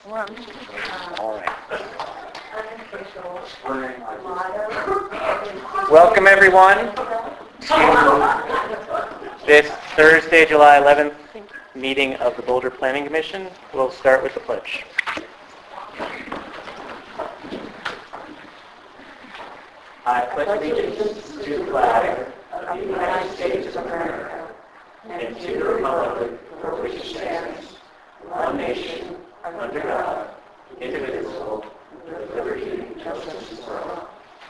All right. Welcome everyone to this Thursday, July 11th meeting of the Boulder Planning Commission. We'll start with the pledge. I pledge allegiance to the flag of the United States of America and to the republic for which it stands, one nation, under God, indivisible, with liberty and justice for all.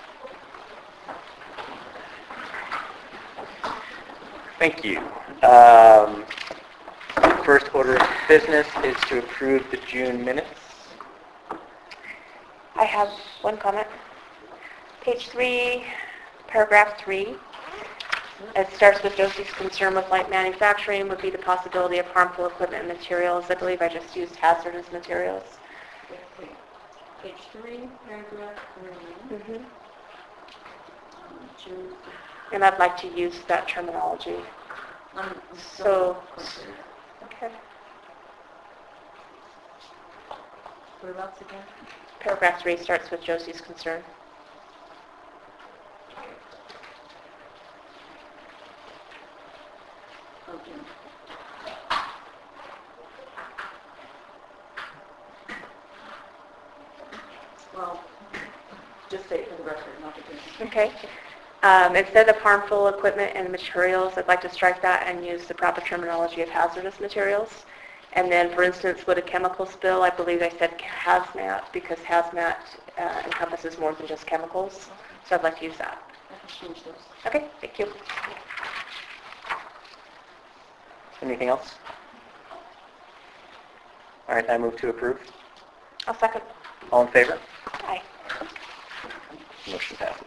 Thank you. First order of business is to approve the June minutes. I have one comment. Page 3, paragraph 3. It starts with Josie's concern with light manufacturing would be the possibility of harmful equipment and materials. I believe I just used hazardous materials. Page 3, paragraph 3. Mm-hmm. June. And I'd like to use that terminology. So, okay. Whereabouts again? Paragraph 3 starts with Josie's concern. Okay. Well, just say it for the record, not the case. Okay. Instead of harmful equipment and materials, I'd like to strike that and use the proper terminology of hazardous materials. And then, for instance, with a chemical spill, I believe I said hazmat because hazmat encompasses more than just chemicals. So I'd like to use that. I can change those. Okay, thank you. Anything else? All right, I move to approve. I'll second. All in favor? Aye. Motion passes.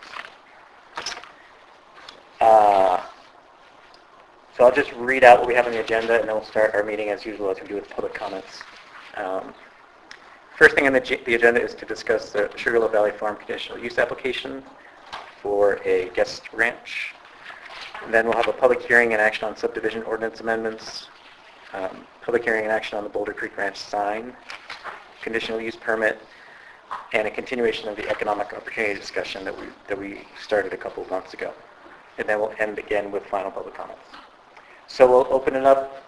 So I'll just read out what we have on the agenda, and then we'll start our meeting as usual as we do with public comments. First thing on the agenda is to discuss the Sugarloaf Valley Farm conditional use application for a guest ranch. And then we'll have a public hearing and action on subdivision ordinance amendments, public hearing and action on the Boulder Creek Ranch sign, conditional use permit, and a continuation of the economic opportunity discussion that we started a couple of months ago. And then we'll end again with final public comments. So we'll open it up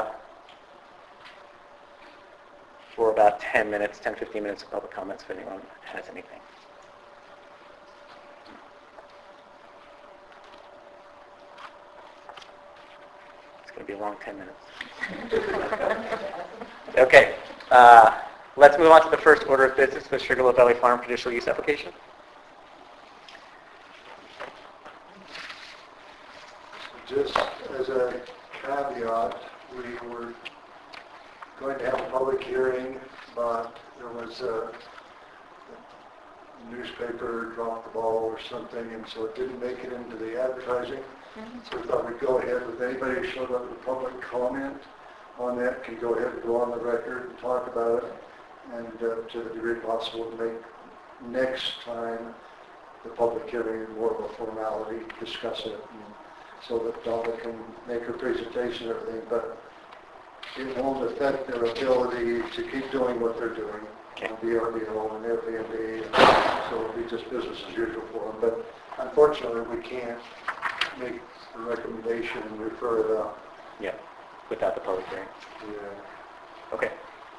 for about 10 minutes, 10, 15 minutes of public comments if anyone has anything. It's going to be a long 10 minutes. Okay, let's move on to the first order of business, the Sugarloaf Valley Farm conditional use application. Just as a caveat, we were going to have a public hearing, but there was a newspaper dropped the ball or something, and so it didn't make it into the advertising. So we thought we'd go ahead with anybody who showed up with public comment on that can go ahead and go on the record and talk about it, and to the degree possible to make next time the public hearing more of a formality, discuss it, and so that Donna can make her presentation and everything, but it won't affect their ability to keep doing what they're doing on VRBO and Airbnb, and so it'll be just business as usual for them. But unfortunately, we can't make a recommendation and refer it out. Yeah, without the public hearing. Yeah. Okay.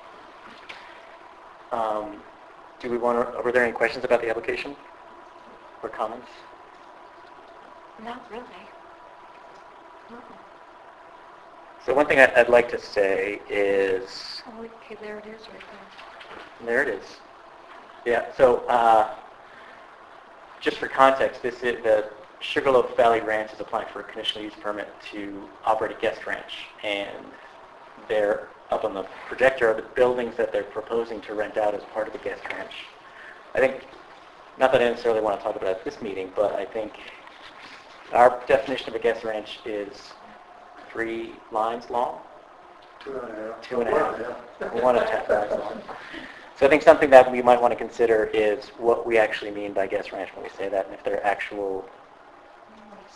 Were there any questions about the application or comments? Not really. So one thing I'd like to say is... Oh, okay, there it is right There it is. Yeah, so just for context, the Sugarloaf Valley Ranch is applying for a conditional use permit to operate a guest ranch, and they're up on the projector are the buildings that they're proposing to rent out as part of the guest ranch. I think, not that I necessarily want to talk about it at this meeting, but I think our definition of a guest ranch is 3 lines long. 2.5. 2.5. 1.5 lines long. So I think something that we might want to consider is what we actually mean by guest ranch when we say that, and if they're actual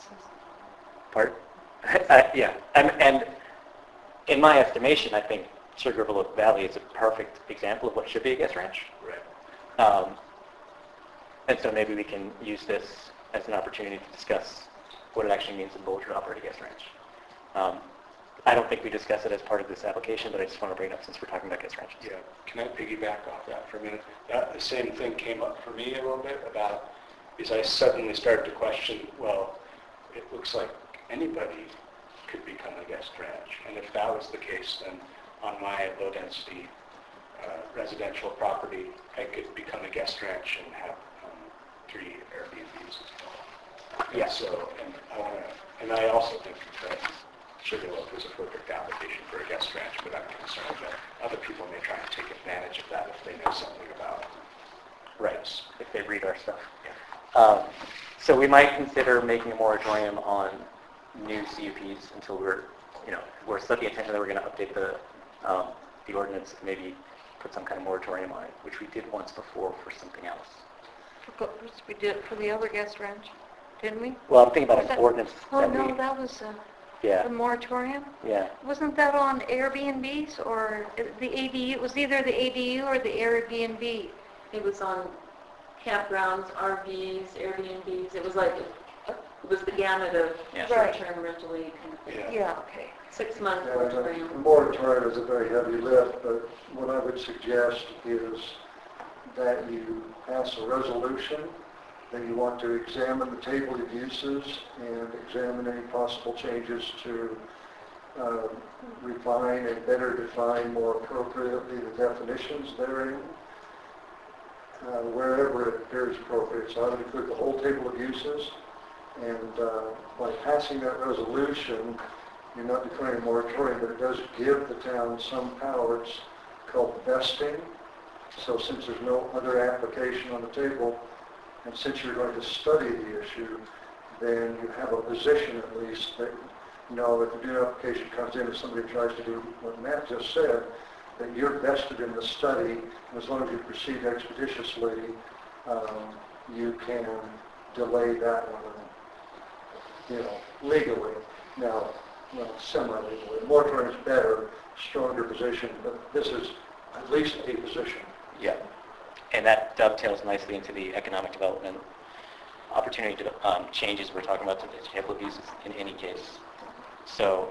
part. Yeah, and in my estimation, I think Sugarloaf Valley is a perfect example of what should be a guest ranch. Right. And so maybe we can use this as an opportunity to discuss what it actually means in Boulder to operate a guest ranch. I don't think we discuss it as part of this application, but I just want to bring it up since we're talking about guest ranches. Yeah, can I piggyback off that for a minute? The same thing came up for me a little bit about, because I suddenly started to question, well, it looks like anybody could become a guest ranch. And if that was the case, then on my low-density residential property, I could become a guest ranch and have 3 Airbnbs as well. Yeah. So, and I also think that Sugarloaf is a perfect application for a guest ranch, but I'm concerned that other people may try and take advantage of that if they know something about it. Right, if they read our stuff. So we might consider making a moratorium on new CUPs until we're set the intention that we're going to update the ordinance, maybe put some kind of moratorium on it, which we did once before for something else. We did it for the other guest ranch, didn't we? Well, I'm thinking about Was an that- ordinance Oh, that no, we, that was yeah, the moratorium? yeah. Wasn't that on Airbnbs or the ADU? It was either the ADU or the Airbnb. It was on campgrounds, RVs, Airbnbs. It was the gamut of Yeah. short-term rental kind of thing. Yeah. Yeah, okay. 6-month The moratorium. moratorium is a very heavy lift, but what I would suggest is that you pass a resolution that you want to examine the table of uses and examine any possible changes to refine and better define more appropriately the definitions therein, wherever it appears appropriate. So I would include the whole table of uses, and by passing that resolution, you're not declaring a moratorium, but it does give the town some powers called vesting. So since there's no other application on the table, and since you're going to study the issue, then you have a position at least that, if a new application comes in, if somebody tries to do what Matt just said, that you're vested in the study, and as long as you proceed expeditiously, you can delay that one, legally. Now, semi-legally. Moratorium is better, stronger position, but this is at least a position. Yeah, and that dovetails nicely into the economic development opportunity changes we're talking about to the table of uses in any case. So,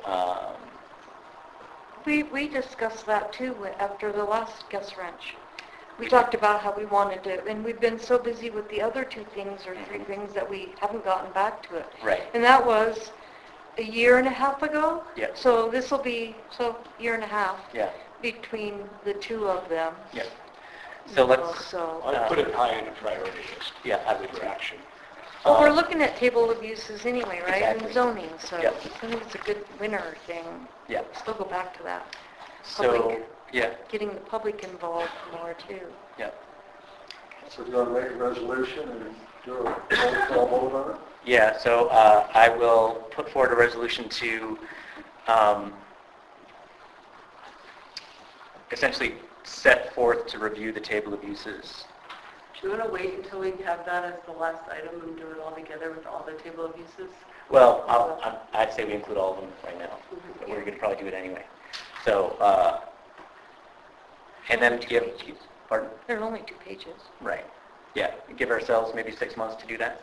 We discussed that too after the last guest ranch. We talked about how we wanted to, and we've been so busy with the other 2 things or 3 things that we haven't gotten back to it. right, And that was a year and a half ago? Yeah. So this will be, year and a half yeah, between the 2 of them. yeah. So let's, So, I'd put it high on the priority list yeah, I would for agree. action. well, we're looking at table of uses anyway, right? Exactly. And zoning, so Yep. I think it's a good winner thing. Yeah, Still go back to that. so, Public. yeah, Getting the public involved more too. yeah. So do you want to make a resolution and do a roll call vote on it? Yeah, so I will put forward a resolution to essentially set forth to review the table of uses. Do you want to wait until we have that as the last item and do it all together with all the table of uses? Well, I'd say we include all of them right now, but we're going to probably do it anyway. So, and then give, pardon? There are only 2 pages. Right, yeah, give ourselves maybe 6 months to do that.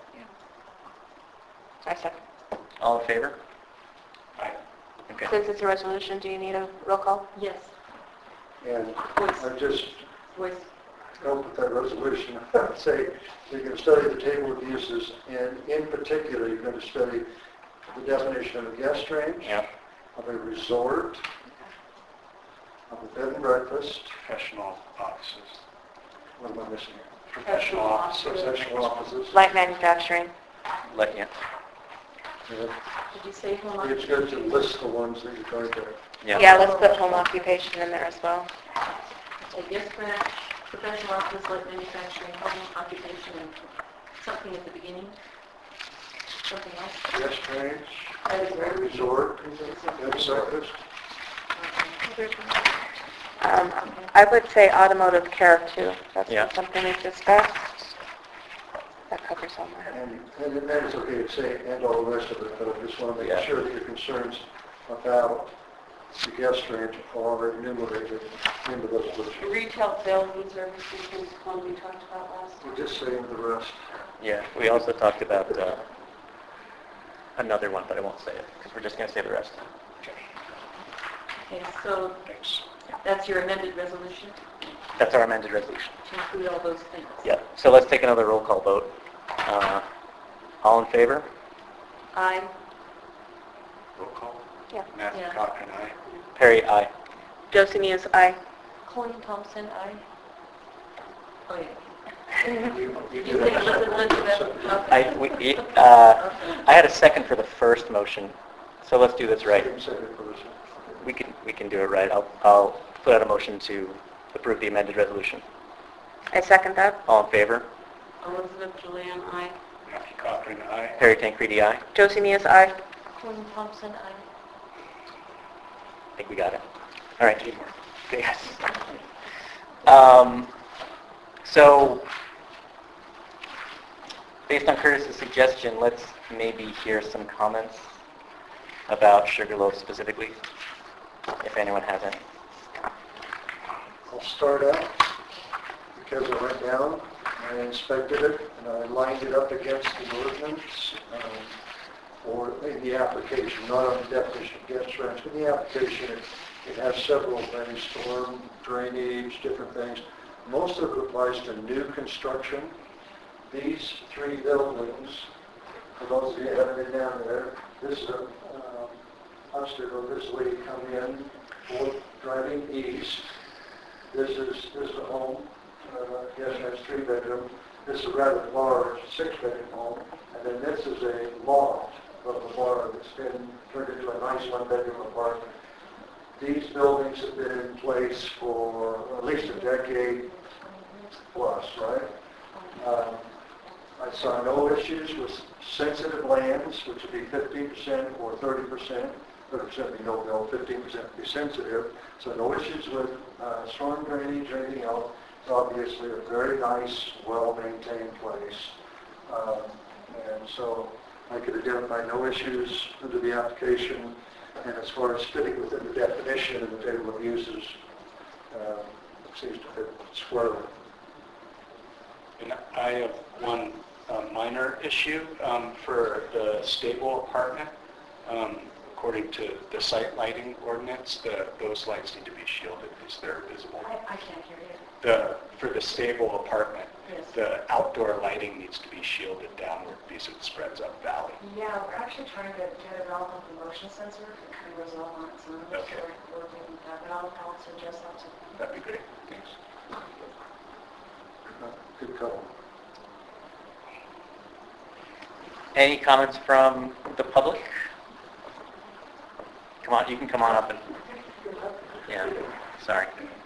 I second. All in favor? Aye. Okay. Since it's a resolution, do you need a roll call? Yes. And I just Voice. help with that resolution. I would say you're going to study the table of uses, and in particular, you're going to study the definition of a guest ranch, Yeah, of a resort, of a bed and breakfast. Professional offices. What am I missing? Professional offices. Professional offices. Light manufacturing. yeah, And Did you say home it's good to list the ones that you're going to. yeah. Yeah, let's put home occupation in there as well. A guest ranch, professional office, light manufacturing, home occupation, and something at the beginning? Something else? Guest ranch, That is very resort, bed and breakfast. I would say automotive care too. That's Yeah. something we've discussed. That covers all that. And that is okay to say, and all the rest of it, but I just want to Yeah. make sure that your concerns about the guest ranch are enumerated in the resolution. Retail sales and services is one we talked about last time. We're just saying the rest. Yeah, we also talked about another one, but I won't say it, because we're just going to say the rest. Okay, so Thanks. that's your amended resolution That's our amended resolution. to include all those things? Yeah, so let's take another roll call vote. All in favor? Aye. Roll call. Yeah. Matthew Yeah. Cochran, aye. Perry, aye. Josie Mews, aye. Colleen Thompson, aye. Oh, yeah. You You did think have Elizabeth? I, we, I had a second for the first motion, so let's do this right. second for this. We can do it right. I'll put out a motion to approve the amended resolution. I second that. All in favor? Elizabeth Julian, aye. Matthew Cochran, aye. Perry Tancredi, aye. Josie Mews, aye. Colleen Thompson, aye. I think we got it. All right. Teamwork. Yes. So, based on Curtis's suggestion, let's maybe hear some comments about Sugarloaf specifically, if anyone has any. I'll start out because I went down, I inspected it, and I lined it up against the ordinance, or in the application, not on the definition of guest ranch. In the application, it has several things, storm, drainage, different things. Most of it applies to new construction. These three buildings, for those of you who haven't been down there, this is a obstacle, this lady come in, driving east. This is a home, yes, that's 3-bedroom. This is a rather large 6-bedroom home, and then this is a loft of the bar that's been turned into a nice 1-bedroom apartment. These buildings have been in place for at least a decade plus, right? I saw no issues with sensitive lands, which would be 15% or 30%. 30% would be no bill, 15% would be sensitive. So no issues with storm drainage or anything else. It's obviously a very nice, well-maintained place. And so I could identify no issues under the application. And as far as fitting within the definition in the table of uses, it seems to fit squarely. And I have one minor issue for the stable apartment. According to the site lighting ordinance, those lights need to be shielded because they're visible. I can't hear you. For the stable apartment, Yes. the outdoor lighting needs to be shielded downward because it spreads up valley. Yeah, we're actually trying to get it all with the motion sensor and resolve on its own. Okay. So we're working with that, but I'll suggest that to That'd be great. Thanks. Good call. Any comments from the public? Come on, you can come on up and, yeah, sorry.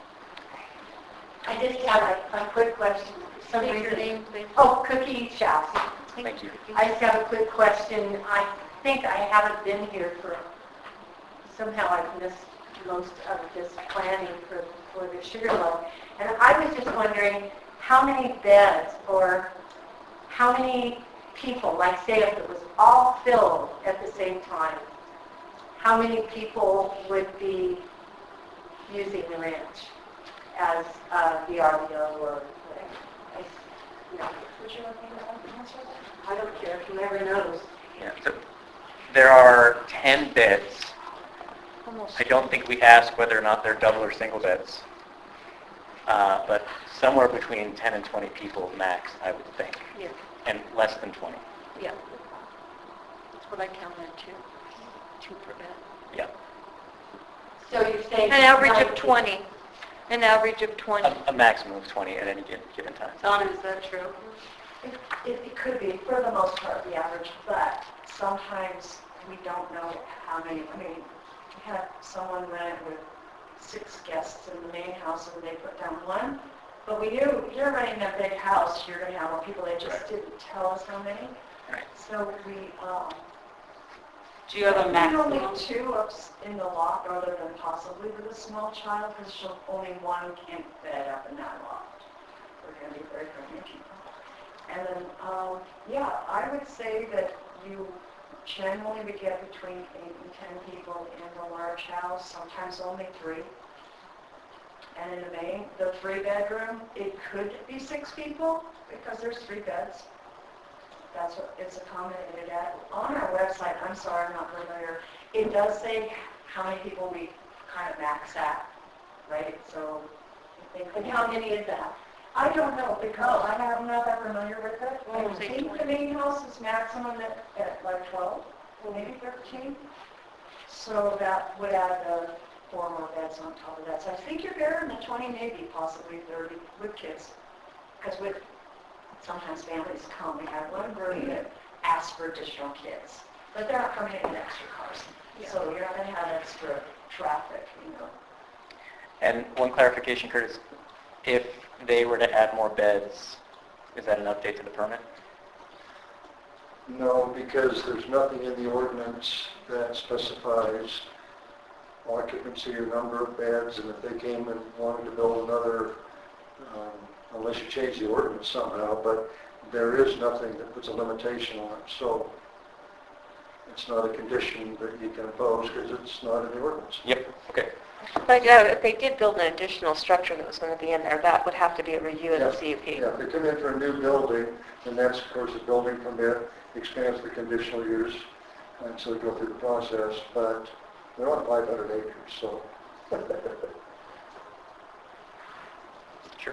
I just have a quick question. State your name, please. Oh, Cookie Shouse. Thank you. I just have a quick question. I think I haven't been here somehow I've missed most of this planning for the Sugarloaf. And I was just wondering how many beds or how many people, like say if it was all filled at the same time, how many people would be using the ranch as VRBO or whatever? Would you like me to answer that? I don't care, whoever knows. Yeah, so there are 10 beds. Almost. I don't think we asked whether or not they're double or single beds. But somewhere between 10 and 20 people max, I would think. Yeah, And less than 20. yeah. That's what I counted too. 2 per bed. Yeah. So you're saying... An average of 20. An average of 20. A maximum of 20 at any given time. Donna, is that true? It could be, for the most part, the average, but sometimes we don't know how many. I mean, we had someone rent with 6 guests in the main house and they put down 1. But we knew if you're renting a big house, you're going to have more people. They just Right. didn't tell us how many. Right. So we... Do you have a maximum? Only 2 in the loft, other than possibly with a small child, because only 1 can't bed up in that loft. We're going to be very friendly people. And then, yeah, I would say that you generally we get between 8 and 10 people in the large house, sometimes only 3. And in the 3-bedroom, it could be 6 people because there's 3 beds. That's what it's accommodated at. On our website, I'm sorry, I'm not familiar, it does say how many people we kind of max at, right? So, And how many is that? I don't know because I'm not that familiar with it. I Oh, say think 20. the main house is maximum at like 12, maybe 13. So that would add 4 more beds on top of that. So I think you're there in the 20, maybe possibly 30 with kids. Because with sometimes families come, we have one group that asks for additional kids. But they're not coming in with extra cars. So you're not going to have extra traffic, you know. And one clarification, Curtis, if they were to add more beds, is that an update to the permit? No, because there's nothing in the ordinance that specifies occupancy or number of beds, and if they came and wanted to build another, unless you change the ordinance somehow, but there is nothing that puts a limitation on it, so it's not a condition that you can impose because it's not in the ordinance. Yep, okay. But yeah, if they did build an additional structure that was going to be in there, that would have to be a review of the CUP. Yeah, if they come in for a new building, then that's, of course, a building permit, expands the conditional use, and so they go through the process, but they're on 500 acres, so. Sure.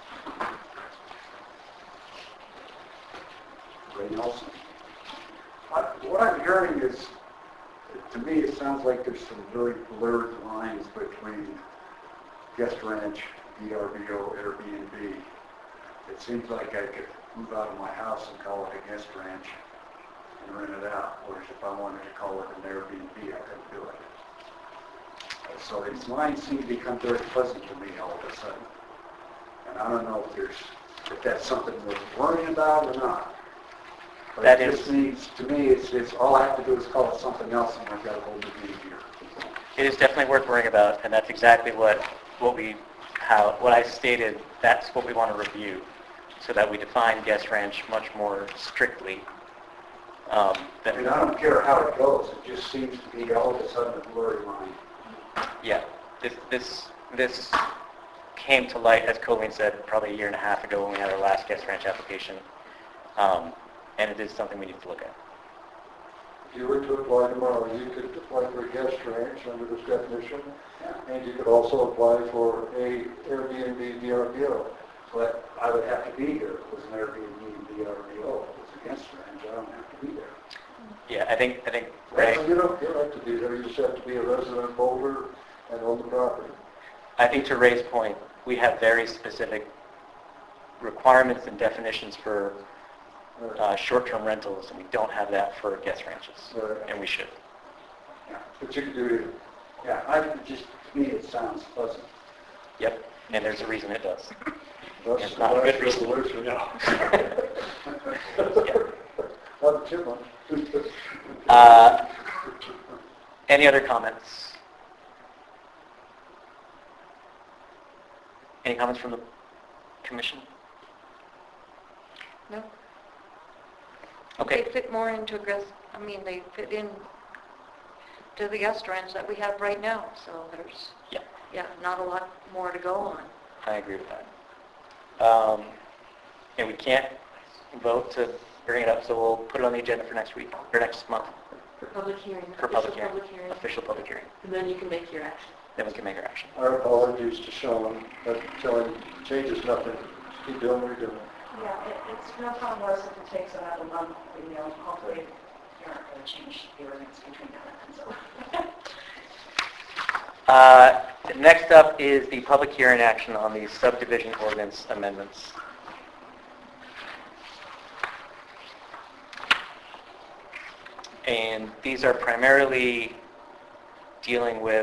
Ray Nelson. What I'm hearing is, to me, it sounds like there's some very blurred lines between guest ranch, VRBO, Airbnb. It seems like I could move out of my house and call it a guest ranch and rent it out, whereas if I wanted to call it an Airbnb, I couldn't do it. So these lines seem to become very fuzzy to me all of a sudden. And I don't know if that's something we're worrying about or not. But That it is- just means, to me, it's all I have to do is call it something else and I've got a whole new meaning here. It is definitely worth worrying about, and that's exactly what I stated, that's what we want to review, so that we define guest ranch much more strictly. I Than, mean, I don't care how it goes, it just seems to be all of a sudden a blurry line. yeah, this came to light, as Colleen said, probably a year and a half ago when we had our last guest ranch application, and it is something we need to look at. If you were to apply tomorrow, you could apply for a guest ranch under this definition, and you could also apply for a Airbnb VRBO. But I would have to be here if it was an Airbnb VRBO. If it was a guest ranch, I don't have to be there. Yeah, I think Ray, You don't have to be there, you just have to be a resident of Boulder and own the property. I think to Ray's point, we have very specific requirements and definitions for short-term rentals, and we don't have that for guest ranches, Right. and we should. But you could do it. Yeah, to me, it sounds fuzzy. Yep, and there's a reason it does. That's It's the not a last good reason. resolution. No. Not the chipmunk. Any other comments? Any comments from the commission? No? Okay. They fit more into they fit in to the guest ranch that we have right now, so there's, Yeah, not a lot more to go on. I agree with that. And we can't vote to bring it up, so we'll put it on the agenda for next week, or next month, For public hearing. for public official hearing, official public hearing. And then you can make your action. Then we can make our action. Our apologies to Sean, but telling changes nothing. Keep doing what you're doing. Yeah, it's no problem with us if it takes another month, you know, hopefully you're not going to change the ordinance between now and so. Next up is the public hearing action on the subdivision ordinance amendments. And these are primarily dealing with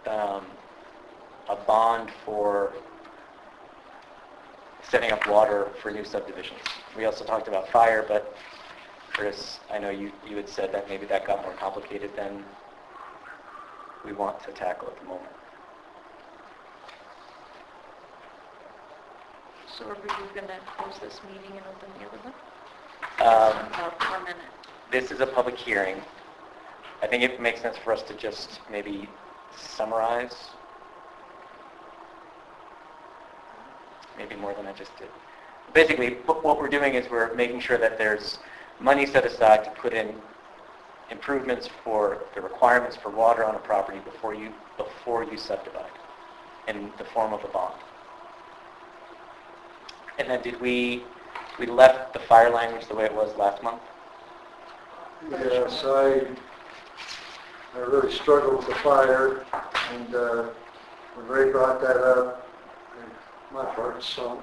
a bond for setting up water for new subdivisions. We also talked about fire, but Chris, I know you had said that maybe that got more complicated than we want to tackle at the moment. So are we going to close this meeting and open the other one? Um, About 1 minute. this is a public hearing. I think it makes sense for us to just maybe summarize, maybe more than I just did. Basically, what we're doing is we're making sure that there's money set aside to put in improvements for the requirements for water on a property before you subdivide in the form of a bond. And then we left the fire language the way it was last month? Yes, I really struggled with the fire, and when Ray brought that up, my heart sunk.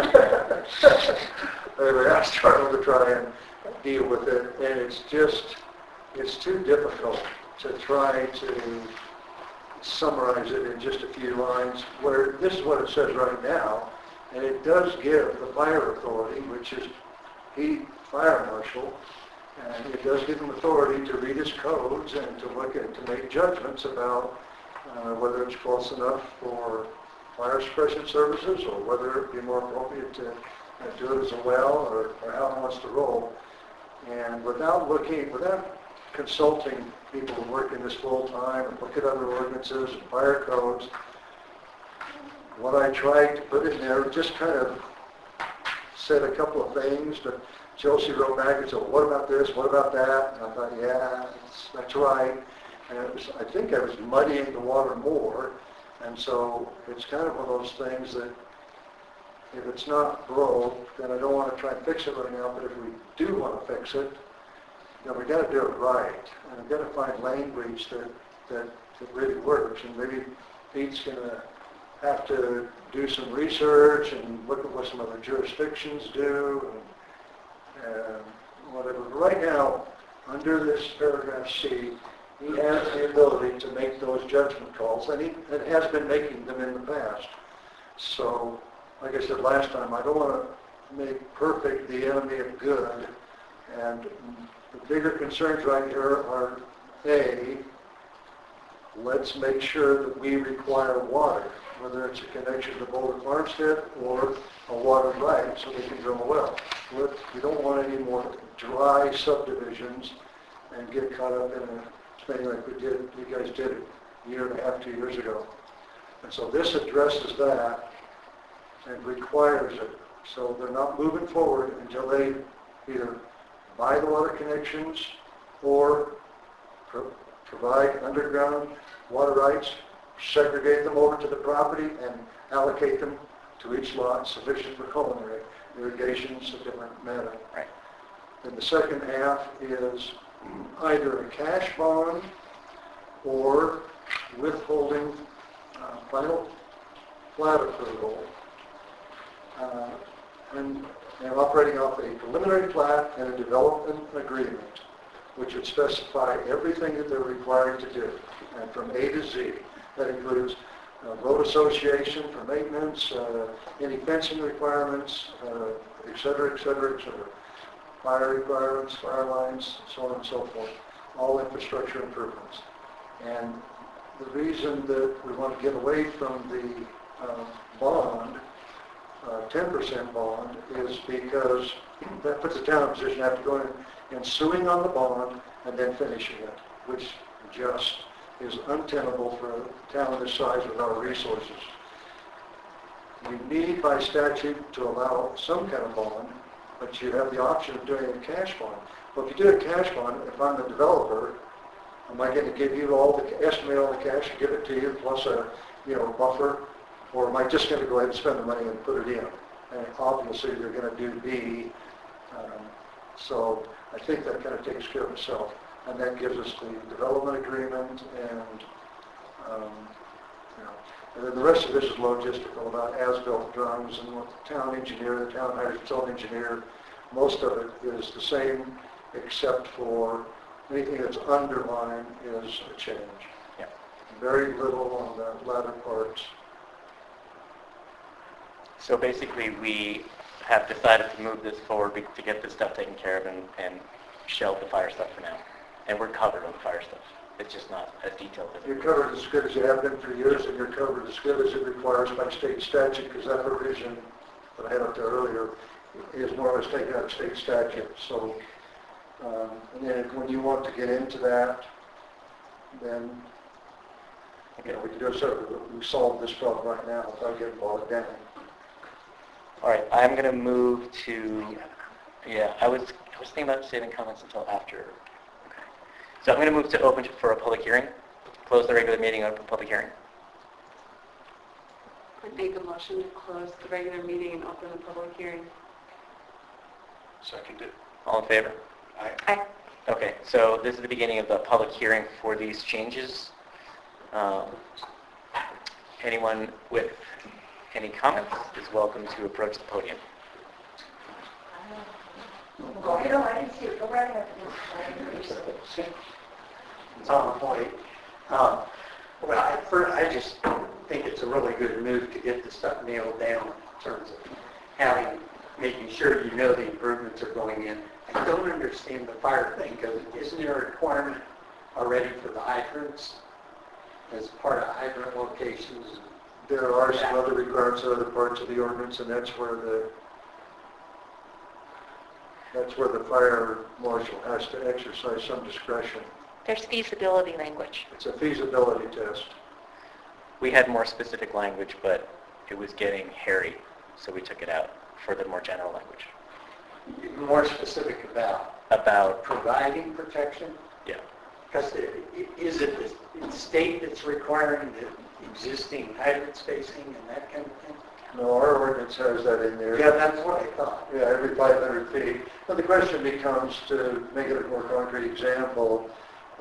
Anyway, I struggled to try and deal with it, and it's too difficult to try to summarize it in just a few lines, where this is what it says right now, and it does give the fire authority, which is the fire marshal, and it does give him authority to read his codes and to look at, to make judgments about whether it's close enough for fire suppression services or whether it would be more appropriate to do it as a well or how it wants to roll. And without consulting people who work in this full time and look at other ordinances and fire codes, what I tried to put in there just kind of said a couple of things, but Chelsea wrote back and said, well, what about this, what about that? And I thought, yeah, that's right. And I think I was muddying the water more, and so it's kind of one of those things that if it's not broke, then I don't want to try and fix it right now, but if we do want to fix it, then we got to do it right, and we've got to find language that really works, and maybe Pete's going to have to do some research and look at what some other jurisdictions do, and whatever. But right now, under this paragraph C, he has the ability to make those judgment calls, and he has been making them in the past. So, like I said last time, I don't want to make perfect the enemy of good, and the bigger concerns right here are, A, let's make sure that we require water, whether it's a connection to Boulder Farmstead or a water right so they can drill a well. We don't want any more dry subdivisions and get caught up in a thing like you guys did a year and a half, 2 years ago. And so this addresses that and requires it. So they're not moving forward until they either buy the water connections or provide underground water rights, segregate them over to the property, and allocate them to each lot sufficient for culinary. Irrigation's a different matter. Right. And the second half is either a cash bond or withholding final plat approval and operating off a preliminary plat and a development agreement, which would specify everything that they're required to do, and from A to Z. That includes road association for maintenance, any fencing requirements, et cetera, et cetera, et cetera. Fire requirements, fire lines, so on and so forth. All infrastructure improvements. And the reason that we want to get away from the bond, 10% bond, is because that puts the town in a position to have to go in and suing on the bond and then finishing it, which just is untenable for a town this size with our resources. We need by statute to allow some kind of bond, but you have the option of doing a cash bond. Well, if you do a cash bond, if I'm the developer, am I going to give you estimate all the cash and give it to you plus a buffer, or am I just going to go ahead and spend the money and put it in? And obviously you're going to do B. So I think that kind of takes care of itself. And that gives us the development agreement and and then the rest of this is logistical about as-built drawings and what the town engineer, the town hires its own engineer. Most of it is the same except for anything that's underlined is a change. Yeah. Very little on the latter parts. So basically, we have decided to move this forward to get this stuff taken care of and shelve the fire stuff for now. And we're covered on the fire stuff. It's just not as detailed as You're covered as good as you have been for years, and you're covered as good as it requires by state statute, because that provision that I had up there earlier is more or less taken out of state statute. So And then when you want to get into that, then, we can do a separate, we solve this problem right now without getting bogged down. All right, I'm going to move to, I was thinking about saving comments until after. Okay. So I'm going to move to open for a public hearing, close the regular meeting, open public hearing. I make a motion to close the regular meeting and open the public hearing. Seconded. All in favor? Aye. Okay, so this is the beginning of the public hearing for these changes. Anyone with any comments is welcome to approach the podium. I didn't see it. Go right ahead. It's on the point. I just think it's a really good move to get this stuff nailed down in terms of making sure you know the improvements are going in. I don't understand the fire thing, because isn't there a requirement already for the hydrants as part of hydrant locations? There are some other requirements in other parts of the ordinance, and that's where the fire marshal has to exercise some discretion. There's feasibility language. It's a feasibility test. We had more specific language, but it was getting hairy, so we took it out for the more general language. More specific About, providing protection? yeah. Because is it the state that's requiring the existing hydrant spacing and that kind of thing? No, our ordinance has that in there. Yeah, that's what I thought. Yeah, every 500 feet. But the question becomes, to make it a more concrete example,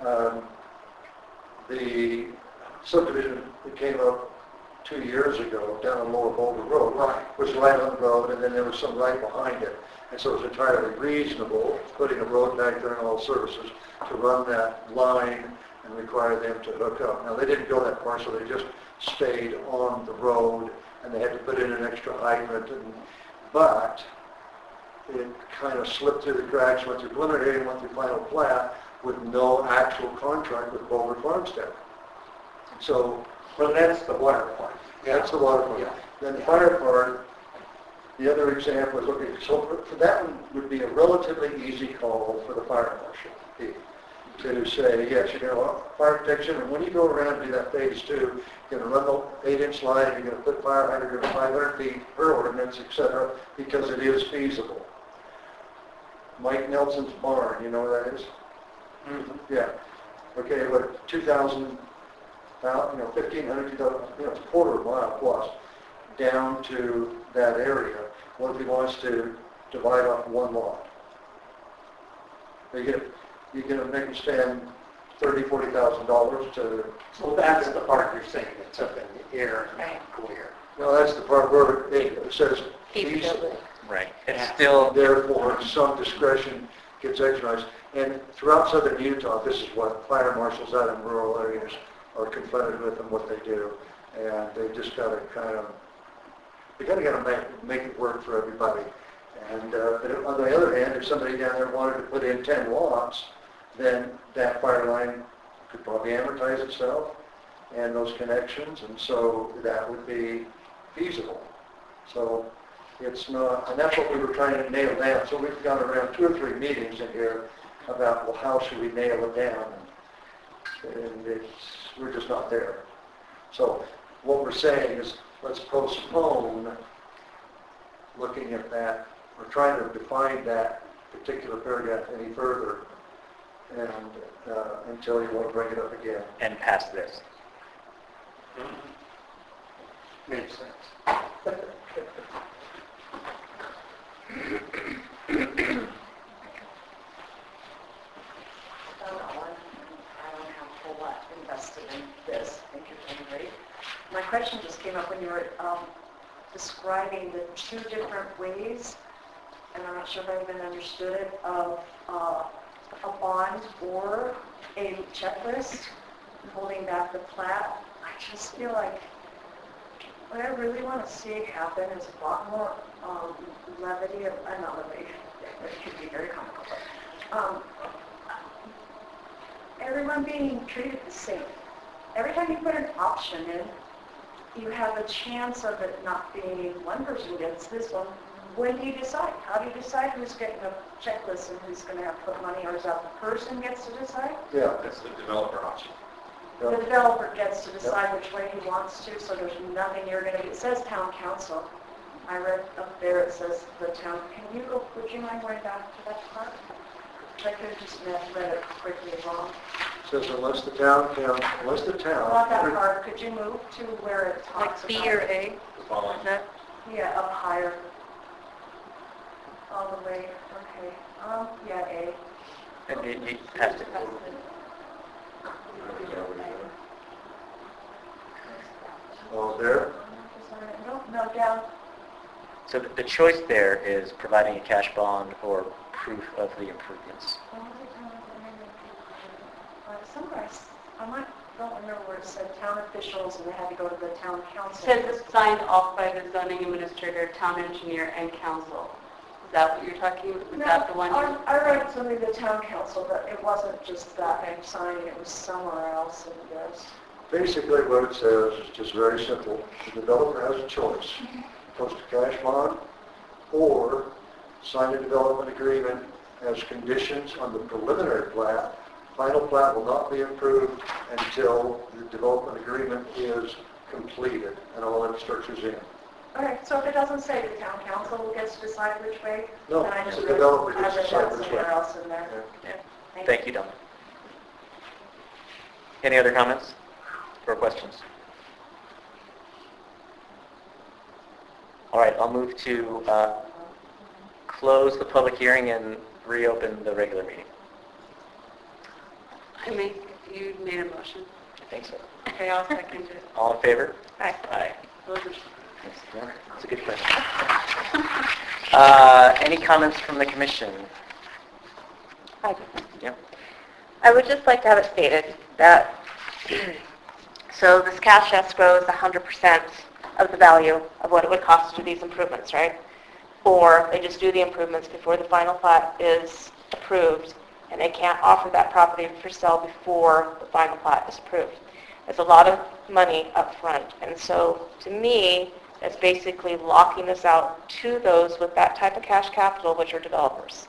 the subdivision that came up 2 years ago down on Lower Boulder Road was right on the road, and then there was some right behind it. And so it was entirely reasonable, putting a road back there and all services, to run that line and require them to hook up. Now, they didn't go that far, so they just stayed on the road, and they had to put in an extra hydrant. But it kind of slipped through the cracks, went through preliminary hearing, went through final plat, with no actual contract with Boulder Farmstead. So, Well, that's the water part. that's the water part. Yeah. Then the fire part, the other example is, okay, so for that one would be a relatively easy call for the fire marshal to say, yes, you're going to want fire protection, and when you go around and do that phase 2, you're going to run the 8-inch line, you're going to put fire hydrant at 500 feet per ordinance, etc., because it is feasible. Mike Nelson's barn, you know where that is? Mm-hmm. Yeah. Okay, what, 2,000, 1,500, 2,000, it's a quarter of a mile plus down to that area. What if he wants to divide off one lot? You're going to make him spend $30,000, $40,000 to... So that's the part you're saying that's up in the air and clear. No, that's the part where it says feasible. Right. It's still, Therefore, some discretion gets exercised. And throughout southern Utah, this is what fire marshals out in rural areas are confronted with and what they do. And they just got to make it work for everybody. And but on the other hand, if somebody down there wanted to put in 10 lots, then that fire line could probably amortize itself and those connections, and so that would be feasible. So it's not, and that's what we were trying to nail down. So we've gone around 2 or 3 meetings in here about, well, how should we nail it down? And we're just not there. So what we're saying is, let's postpone looking at that. We're trying to define that particular paragraph any further, and until you want to bring it up again. and past this. Makes sense. I don't have a whole lot invested in this. I think you're doing great. My question just came up when you were describing the 2 different ways, and I'm not sure if I even understood it, of a bond or a checklist holding back the plat. I just feel like what I really want to see happen is a lot more levity, not levity, it could be very comical, but everyone being treated the same. Every time you put an option in, you have a chance of it not being one person gets this one, when do you decide? How do you decide who's getting a checklist and who's going to have to put money, or is that the person gets to decide? Yeah. That's the developer option. The developer gets to decide which way he wants to, so there's nothing you're going to, it says town council. I read up there, it says the town, would you mind going back to that part? I could have just read it quickly wrong. Says unless the town, Not that part, could you move to where it talks Like about? B or A? The following. Is that? Yeah, up higher. All the way, okay. Yeah, A. And you have to, oh, there? No, down. so the choice there is providing a cash bond or proof of the improvements. Somewhere, don't remember where it said town officials and they had to go to the town council. Says it's signed off by the zoning administrator, town engineer, and council. Is that what you're talking about? Is that the one? I read something to the town council, but it wasn't just that I'm signing, it was somewhere else in this. Basically, what it says is just very simple. The developer has a choice. Post a cash bond or sign a development agreement as conditions on the preliminary plat. Final plat will not be approved until the development agreement is completed and all infrastructure's in. Okay, so if it doesn't say the town council gets to decide which way, No, then I just the read developer I gets to read decide that which somewhere way. else in there. Yeah. Thank you, Donna. Any other comments or questions? All right, I'll move to close the public hearing and reopen the regular meeting. You made a motion. I think so. Okay, I'll second it. All in favor? Aye. Aye. Those are- That's a good question. Any comments from the commission? Yep. I would just like to have it stated that, so this cash escrow is 100% of the value of what it would cost to do these improvements, right? Or they just do the improvements before the final plat is approved, and they can't offer that property for sale before the final plat is approved. It's a lot of money up front, and so to me, it's basically locking this out to those with that type of cash capital, which are developers.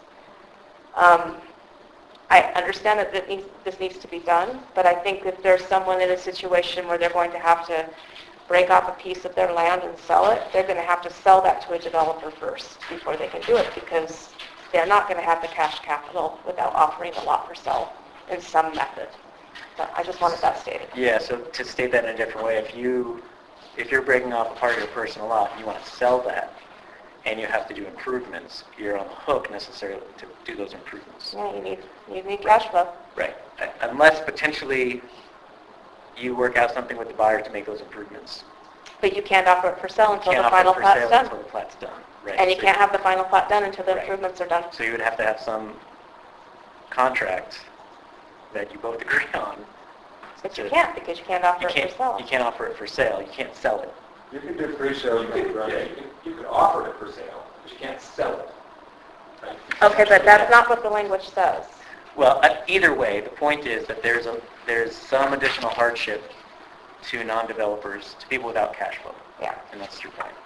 I understand that this needs to be done, but I think if there's someone in a situation where they're going to have to break off a piece of their land and sell it, they're going to have to sell that to a developer first before they can do it, because they're not going to have the cash capital without offering the lot for sale in some method. But I just wanted that stated. Yeah, so to state that in a different way, if you're breaking off a part of your personal lot and you want to sell that, and you have to do improvements, you're on the hook necessarily to do those improvements. Yeah, you need cash flow. Right. Unless potentially you work out something with the buyer to make those improvements. But you can't offer it for sale until Can't the offer final it for plat's sale done. until the plat's done. Right. And you So can't have the final plat done until the Right. improvements are done. So you would have to have some contract that you both agree on. But you can't, because you can't offer it for sale. You can't offer it for sale. You can't sell it. You can do pre-sales, right? You could offer it for sale, but you can't sell it. Right? Okay, but that's not what the language says. Well, either way, the point is that there's some additional hardship to non-developers, to people without cash flow. Yeah. And that's your point.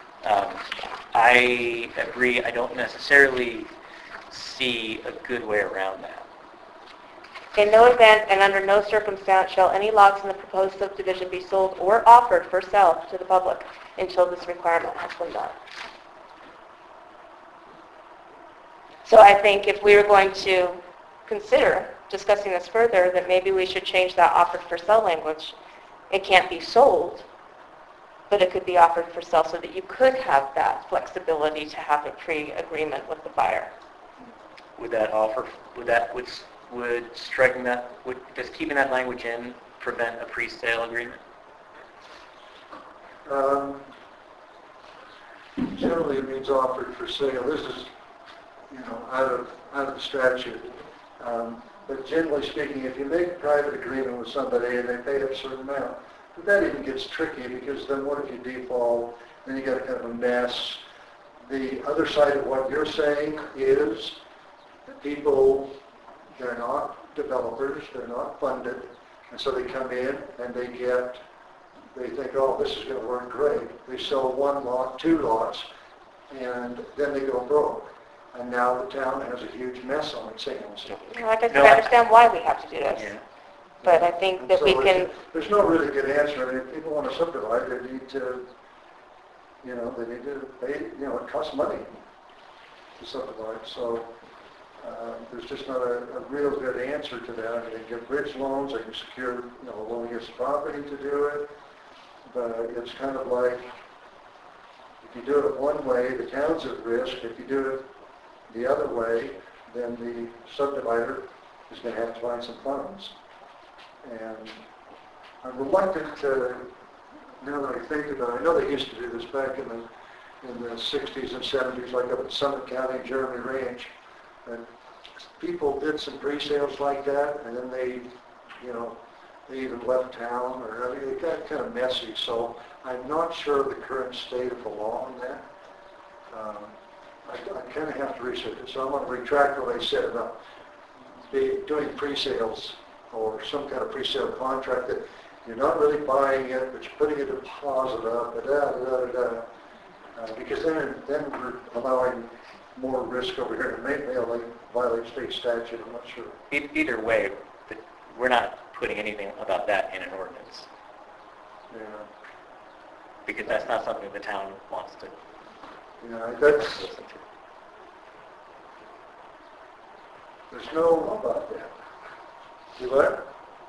I agree. I don't necessarily see a good way around that. In no event and under no circumstance shall any lots in the proposed subdivision be sold or offered for sale to the public until this requirement has been done. So I think if we were going to consider discussing this further, that maybe we should change that offered for sale language. It can't be sold, but it could be offered for sale so that you could have that flexibility to have a pre-agreement with the buyer. Would striking that, does keeping that language in prevent a pre-sale agreement? Generally, it means offered for sale. This is, out of the statute. But generally speaking, if you make a private agreement with somebody and they pay up a certain amount, but that even gets tricky, because then what if you default? Then you got kind of a mess. The other side of what you're saying is that people, they're not developers, they're not funded, and so they come in and they think, oh, this is going to work great. They sell one lot, two lots, and then they go broke. And now the town has a huge mess on its hands. Like I said, No, I I- understand why we have to do this, Yeah. but I think And that so we it's- can, There's no really good answer. I mean, if people want to subdivide, they need to, they need to pay, it costs money to subdivide. So there's just not a real good answer to that. I mean, they can get bridge loans, they can secure, a loan against the property to do it. But it's kind of like, if you do it one way, the town's at risk. If you do it the other way, then the subdivider is going to have to find some funds. And I'm reluctant to, now that I think about it, I know they used to do this back in the 60s and 70s, like up in Summit County, Jeremy Ranch. And people did some pre-sales like that, and then they even left town, or I mean, it got kind of messy. So I'm not sure of the current state of the law on that. I kind of have to research it, so I'm going to retract what I said about doing pre-sales or some kind of pre-sale contract that you're not really buying it, but you're putting a deposit up, because then we're allowing more risk over here. It may violate state statute, I'm not sure. Either way, we're not putting anything about that in an ordinance, Yeah, because that's not something the town wants to that's, listen to. there's no, About that. you what?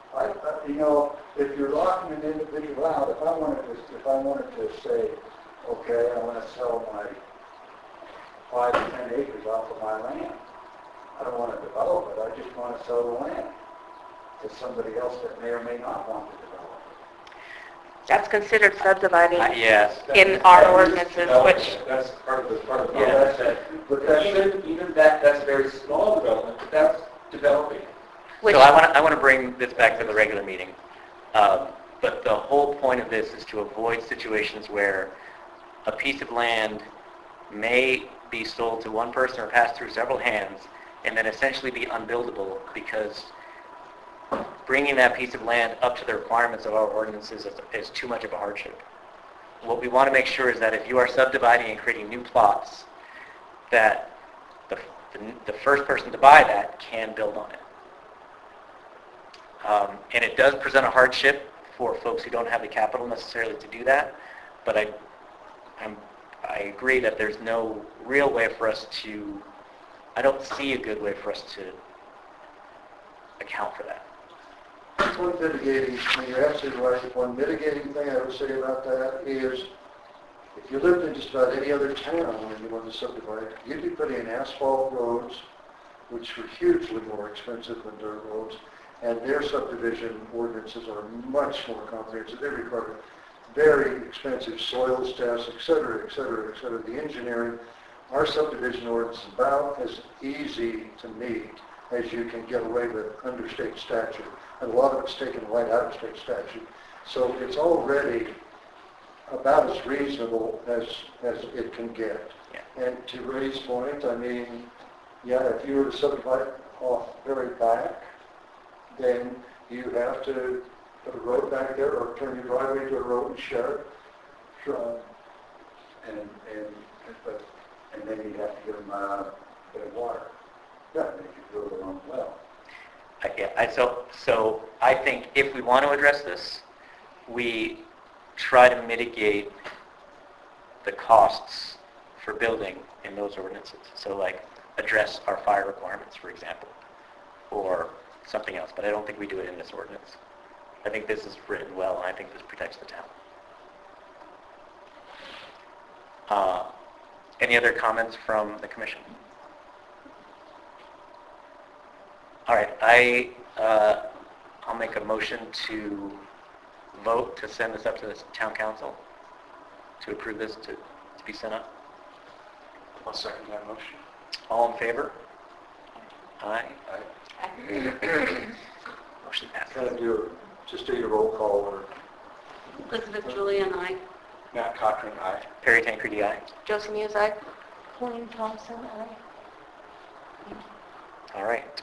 If you're locking an individual out, if I wanted to say, okay, I want to sell my 5 to 10 acres off of my land. I don't want to develop it. I just want to sell the land to somebody else that may or may not want to develop it. that's considered subdividing Yes. in our ordinances, which, That's part of the Yeah. that's that. But that's- Even that's very small development, but that's developing. which, So I want to bring this back to the regular meeting. But the whole point of this is to avoid situations where a piece of land may be sold to one person or pass through several hands and then essentially be unbuildable because bringing that piece of land up to the requirements of our ordinances is too much of a hardship. What we want to make sure is that if you are subdividing and creating new plots, that the first person to buy that can build on it. And it does present a hardship for folks who don't have the capital necessarily to do that, but I agree that there's no real way for us to, I don't see a good way for us to account for that. One mitigating, you're absolutely right. One mitigating thing I would say about that is, if you lived in just about any other town and you wanted to subdivide, you'd be putting in asphalt roads, which were hugely more expensive than dirt roads, and their subdivision ordinances are much more comprehensive. They require very expensive soils tests, et cetera, et cetera, et cetera. The engineering, our subdivision ordinance is about as easy to meet as you can get away with under state statute. And a lot of it's taken right out of state statute. So it's already about as reasonable as it can get. Yeah. And to Ray's point, I mean, yeah, if you were to subdivide off very back, then you have to put a road back there or turn your driveway into a road and share it. Sure. And then you have to give them a bit of water. Yeah, they could build their own well. So I think if we want to address this, we try to mitigate the costs for building in those ordinances. So like address our fire requirements, for example, or something else. But I don't think we do it in this ordinance. I think this is written well, and I think this protects the town. Any other comments from the commission? All right, I'll make a motion to vote to send this up to the town council to approve this to be sent up. I'll second that motion. All in favor? Aye. Motion Kind passes. of just do your roll call or Elizabeth Julian, I. Matt Cochran, aye. Perry Tancredi, aye. Josie Music, Colleen Thompson, aye. All right.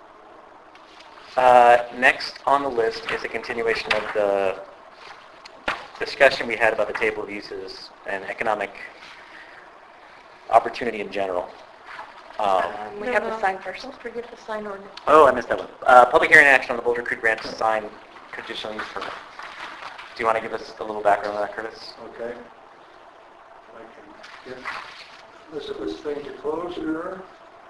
Next on the list is a continuation of the discussion we had about the table of uses and economic opportunity in general. We have the sign first. Don't forget the sign ordinance. Oh, I missed that one. Public hearing and action on the Boulder Creek Ranch sign conditional use permit. Do you want to give us a little background on that, Curtis? Okay. I can get this thing to close here.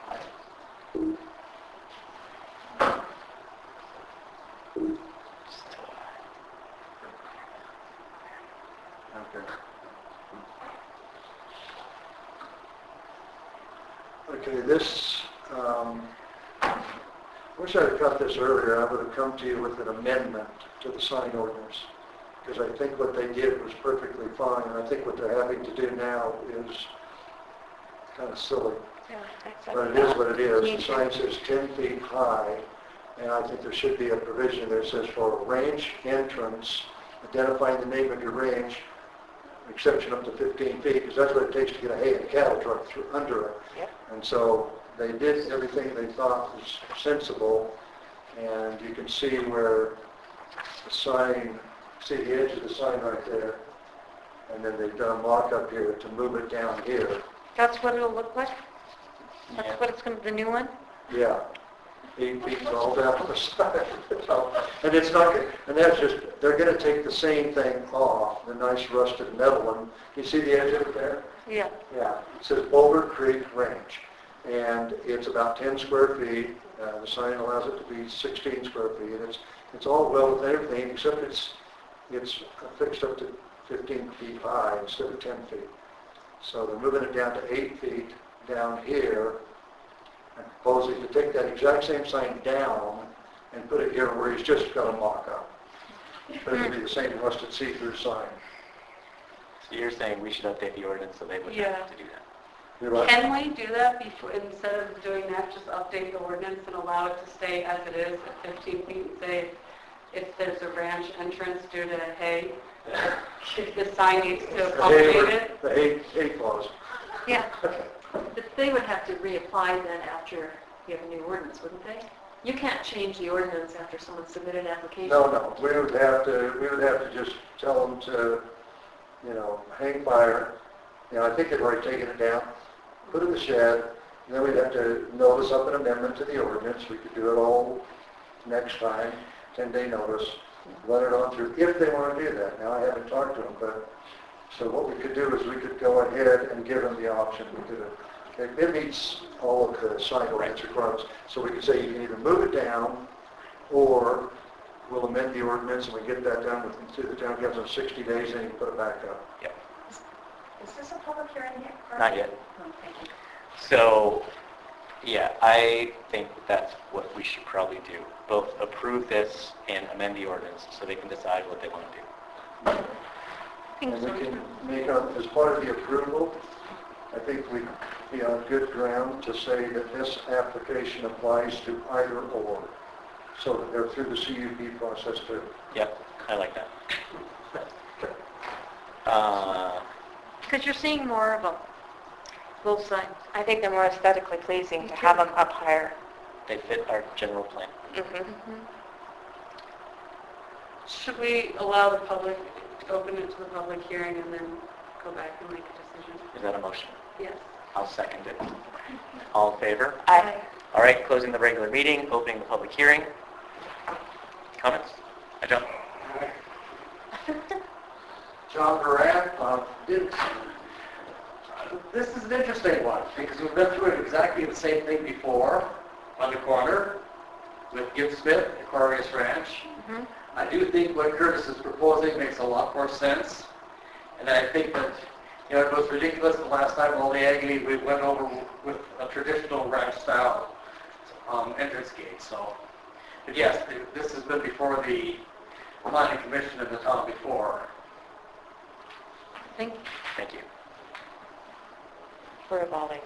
Okay. Okay, this, wish I had cut this earlier. I would have come to you with an amendment to the sign ordinance, because I think what they did was perfectly fine, and I think what they're having to do now is kind of silly. Yeah, But it is what it is. The sign says 10 feet high, and I think there should be a provision there that says for a ranch entrance, identifying the name of your ranch, exception up to 15 feet, because that's what it takes to get a hay and cattle truck through under it. Yep. And so they did everything they thought was sensible, and you can see where the sign, see the edge of the sign right there, and then they've done a mock-up here to move it down here. That's what it'll look like? Yeah. That's what it's going to, the new one? Yeah, 8 feet all down the side. So, and it's not, and that's just, they're going to take the same thing off, the nice rusted metal one. You see the edge of it there? Yeah. Yeah, it says Boulder Creek Ranch, and it's about 10 square feet. The sign allows it to be 16 square feet. It's all well with everything, except it's fixed up to 15 feet high instead of 10 feet. So they're moving it down to 8 feet down here, and proposing to take that exact same sign down and put it here where he's just got a mock-up. But it'll be the same rusted see-through sign. So you're saying we should update the ordinance so they wouldn't Yeah. have to do that? You're right. Can we do that before, instead of doing that, just update the ordinance and allow it to stay as it is at 15 feet and say if there's a ranch entrance due to hay, if the sign needs to accommodate it? The hay clause. Yeah. Okay. But they would have to reapply then after you have a new ordinance, wouldn't they? You can't change the ordinance after someone submitted an application. No, we would have to just tell them to, hang fire. I think they've already taken it down, put it in the shed, and then we'd have to notice up an amendment to the ordinance. We could do it all next time, 10-day notice, let it on through, if they want to do that. Now, I haven't talked to them, but, so what we could do is we could go ahead and give them the option. We could, it meets all of the sign ordinance requirements. So we could say you can either move it down, or we'll amend the ordinance and we get that done through the town council in 60 days, and you can put it back up. Yep. Is this a public hearing yet? Not yet. Oh, thank you. So, yeah, I think that's what we should probably do. Both approve this and amend the ordinance so they can decide what they want to do. And we can make up, as part of the approval, I think we'd be on good ground to say that this application applies to either or, so that they're through the CUP process too. Yep, I like that. Because you're seeing more of them, both sides. I think they're more aesthetically pleasing to have them up higher. They fit our general plan. Mm-hmm. Should we allow the public, open it to the public hearing and then go back and make a decision? Is that a motion? Yes. I'll second it. All in favor? Aye. All right, closing the regular meeting, opening the public hearing. Comments? John? John Moran, this is an interesting one, because we've been through exactly the same thing before on the corner with Gibbs Smith, Aquarius Ranch. Mhm. I do think what Curtis is proposing makes a lot more sense, and I think that, it was ridiculous the last time all the agony we went over with a traditional ranch style entrance gate, so. But yes, this has been before the planning commission in the town before. Thank Thank you. We're evolving.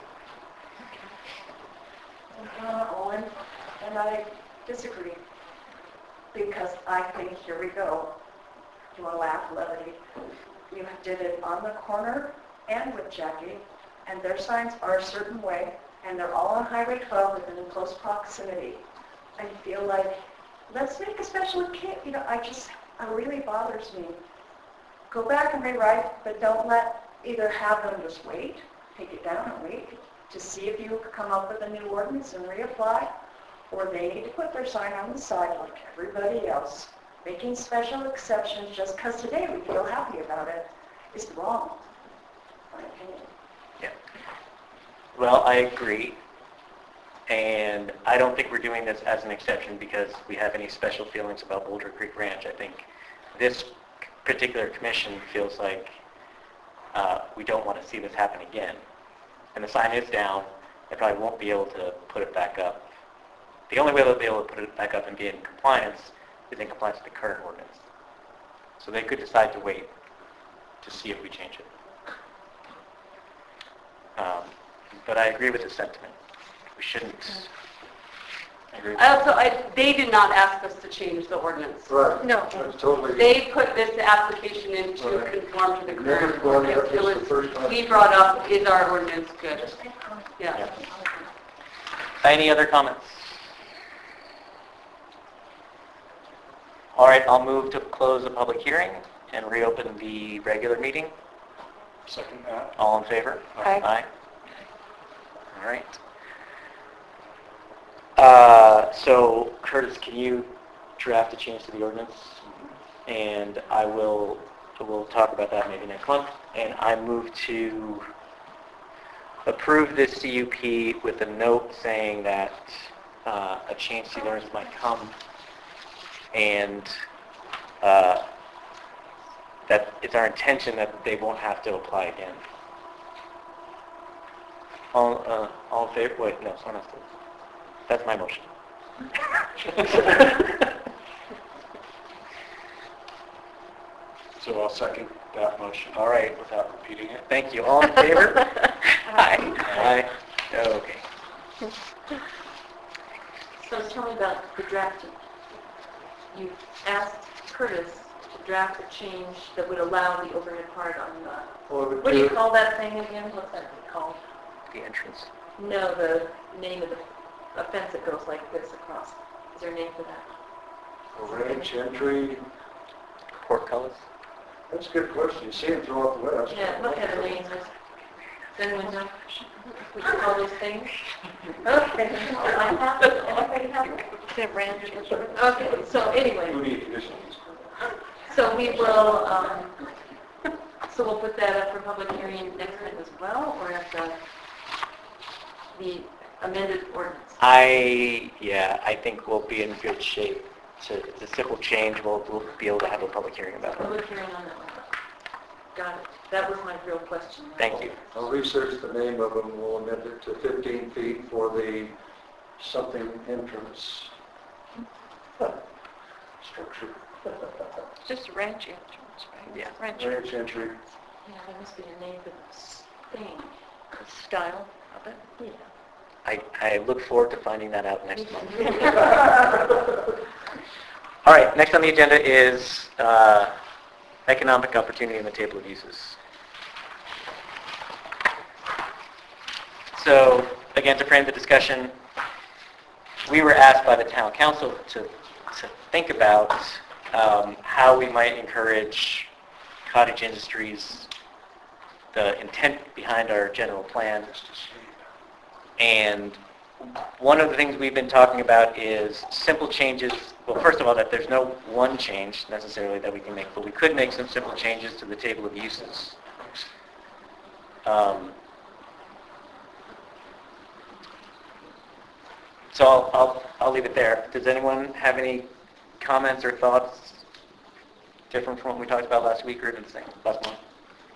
Owen, and I disagree, because I think, here we go, you want to laugh, levity, you did it on the corner and with Jackie, and their signs are a certain way, and they're all on Highway 12 within in close proximity. I feel like, let's make a special occasion, it really bothers me. Go back and rewrite, but don't either have them just wait, take it down and wait to see if you could come up with a new ordinance and reapply, or they need to put their sign on the side like everybody else. Making special exceptions just because today we feel happy about it is wrong, in my opinion. Yeah. Well, I agree. And I don't think we're doing this as an exception because we have any special feelings about Boulder Creek Ranch. I think this particular commission feels like we don't want to see this happen again. And the sign is down. They probably won't be able to put it back up. The only way they'll be able to put it back up and be in compliance is in compliance with the current ordinance. So they could decide to wait to see if we change it. But I agree with the sentiment. We shouldn't. I agree with They did not ask us to change the ordinance. Right. No. That's totally. They put this application in to Right. conform to the Never current brought it up, ordinance. It this is was, the first time. we brought up, is our ordinance good? Yeah. Yeah. Any other comments? All right, I'll move to close the public hearing and reopen the regular meeting. Second that. All in favor? Aye. Aye. All right. So Curtis, can you draft a change to the ordinance? And we'll talk about that maybe next month. And I move to approve this CUP with a note saying that a change to the ordinance might come, and that it's our intention that they won't have to apply again. All in favor? Wait, no, someone has to. That's my motion. So I'll second that motion. All right. Without repeating it. Thank you. All in favor? Aye. Aye. Okay. So tell me about the drafting. You asked Curtis to draft a change that would allow the overhead part on the, Well, what do you call that thing again? What's that called? The entrance. No, the name of the a fence that goes like this across. Is there a name for that? A ranch entry, Portcullis. that's a good question. You see them throughout the west. Yeah, what kind of names? Does anyone know what you call those things? Okay. Anybody have it? Is it ranch? Okay, so anyway. Who need additions? So we will, so we'll put that up for public hearing next month as well, or at the amended ordinance? I think we'll be in good shape. It's a simple change. We'll be able to have a public hearing about it. Public hearing on that one. Got it. That was my real question. Thank you. I'll research the name of them. We'll amend it to 15 feet for the something entrance structure. It's just a ranch entrance, right? Yeah. Ranch Ranch entry. Yeah, there must be a name for this thing. style of it. Yeah. I look forward to finding that out next month. All right, next on the agenda is economic opportunity in the table of uses. So again, to frame the discussion, we were asked by the town council to think about how we might encourage cottage industries, the intent behind our general plan. And one of the things we've been talking about is simple changes. Well, first of all, that there's no one change necessarily that we can make, but we could make some simple changes to the table of uses. So I'll leave it there. Does anyone have any comments or thoughts different from what we talked about last week or the same last month?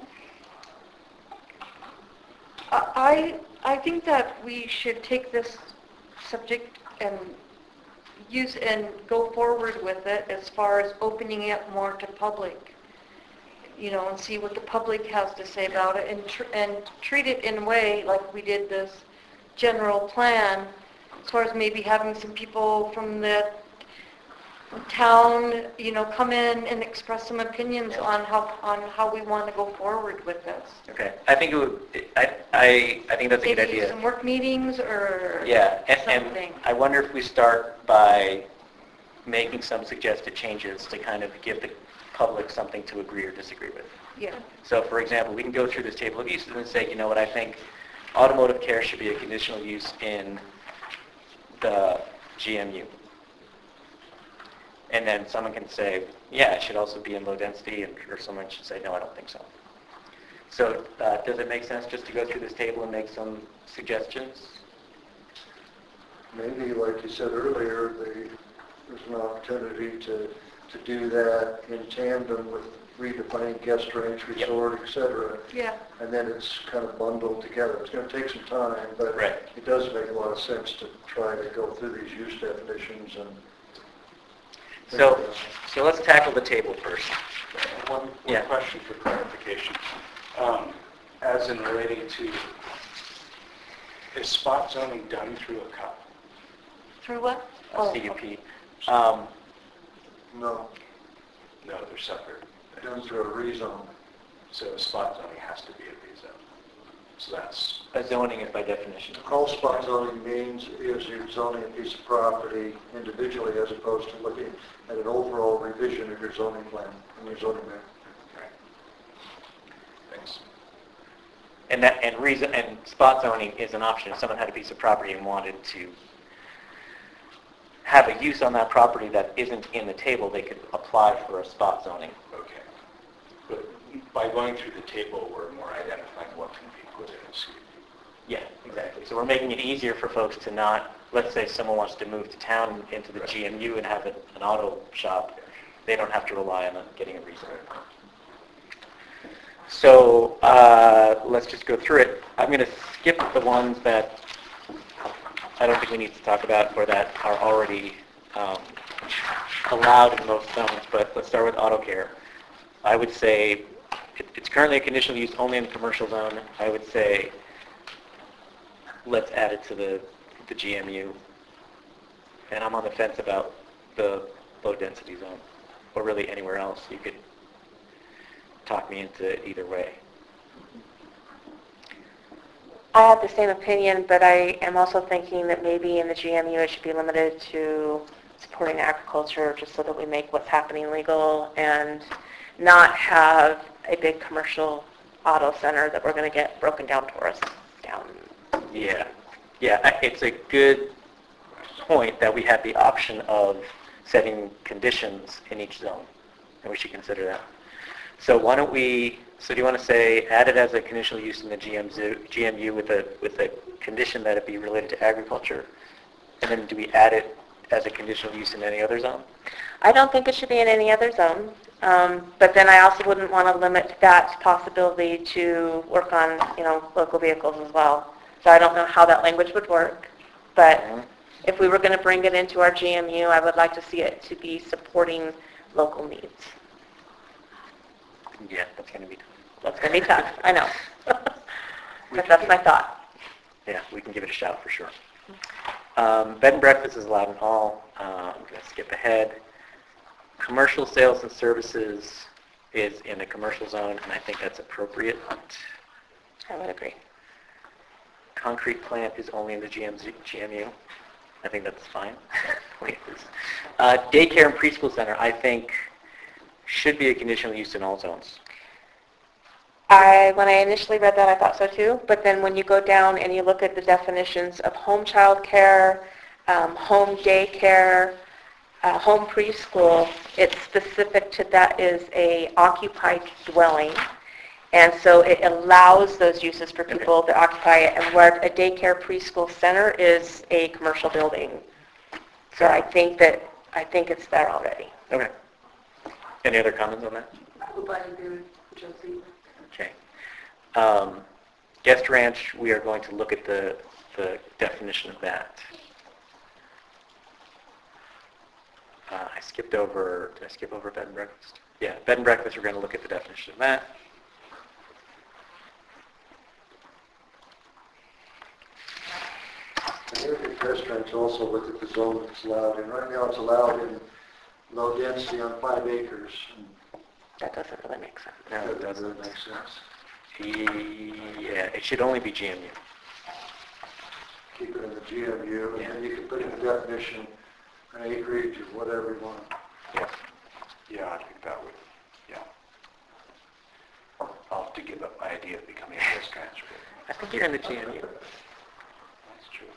I think that we should take this subject and use and go forward with it as far as opening it more to public, you know, and see what the public has to say about it, and treat it in a way like we did this general plan, as far as maybe having some people from the town, you know, come in and express some opinions on how we want to go forward with this. Okay, I think it would. I think that's a good Maybe idea. some work meetings or Yeah, and something. I wonder if we start by making some suggested changes to kind of give the public something to agree or disagree with. Yeah. So for example, we can go through this table of uses and say, you know what, I think automotive care should be a conditional use in the GMU. And then someone can say, yeah, it should also be in low density, or someone should say, no, I don't think so. So does it make sense just to go through this table and make some suggestions? Maybe, like you said earlier, there's an opportunity to do that in tandem with redefining guest ranch, resort, et cetera. Yeah. And then it's kind of bundled together. It's going to take some time, but Right. it does make a lot of sense to try to go through these use definitions and... So let's tackle the table first. One Yeah. question for clarification. As in relating to, is spot zoning done through a CUP? Through what? CUP. No, No, they're separate. done through a rezone. So spot zoning has to be a rezone. So that's, A zoning is by definition. All spot zoning means is you're zoning a piece of property individually as opposed to looking at an overall revision of your zoning plan and your zoning map. thanks. And spot zoning is an option. If someone had a piece of property and wanted to have a use on that property that isn't in the table, they could apply for a spot zoning. Okay. But by going through the table, we're more identifying what can be put in a CUP. Yeah, exactly. So we're making it easier for folks to not, let's say someone wants to move to town into the GMU and have an auto shop, they don't have to rely on getting a rezone. So let's just go through it. I'm going to skip the ones that I don't think we need to talk about or that are already allowed in most zones, but let's start with auto care. I would say it's currently a conditional use only in the commercial zone. I would say let's add it to the GMU. And I'm on the fence about the low density zone, or really anywhere else. You could talk me into it either way. I have the same opinion, but I am also thinking that maybe in the GMU it should be limited to supporting agriculture, just so that we make what's happening legal and not have a big commercial auto center that we're going to get broken down tourists down. Yeah, it's a good point that we have the option of setting conditions in each zone, and we should consider that. So why don't we, so do you want to say add it as a conditional use in the GMU with a condition that it be related to agriculture? And then do we add it as a conditional use in any other zone? I don't think it should be in any other zone, but then I also wouldn't want to limit that possibility to work on, local vehicles as well. So I don't know how that language would work, but if we were going to bring it into our GMU, I would like to see it to be supporting local needs. Yeah, that's going to be tough. That's going to be tough, I know. But that's my thought. Yeah, we can give it a shot for sure. Bed and breakfast is allowed in all. I'm going to skip ahead. Commercial sales and services is in the commercial zone, and I think that's appropriate. I would agree. Concrete plant is only in the GMU. I think that's fine. Daycare and preschool center, I think, should be a conditional use in all zones. When I initially read that, I thought so too, but then when you go down and you look at the definitions of home child care, home daycare, home preschool, it's specific to that is a occupied dwelling. And so it allows those uses for people to occupy it, and where a daycare preschool center is a commercial building. So I think it's there already. Okay. Any other comments on that? I would like to agree with Josie. Okay. Guest ranch, we are going to look at the definition of that. I skipped over, did I skip over bed and breakfast? Yeah, bed and breakfast, we're going to look at the definition of that. Restaurants also look at the zone that's allowed, and right now it's allowed in low density on 5 acres. That doesn't really make sense. No, it That doesn't. make sense. Yeah, it should only be GMU. Keep it in the GMU, and then you can put in the definition, an acreage or whatever you want. Yes. Yeah, I think that would, yeah. my idea of becoming a guest ranch. I think you're in the GMU. That's true.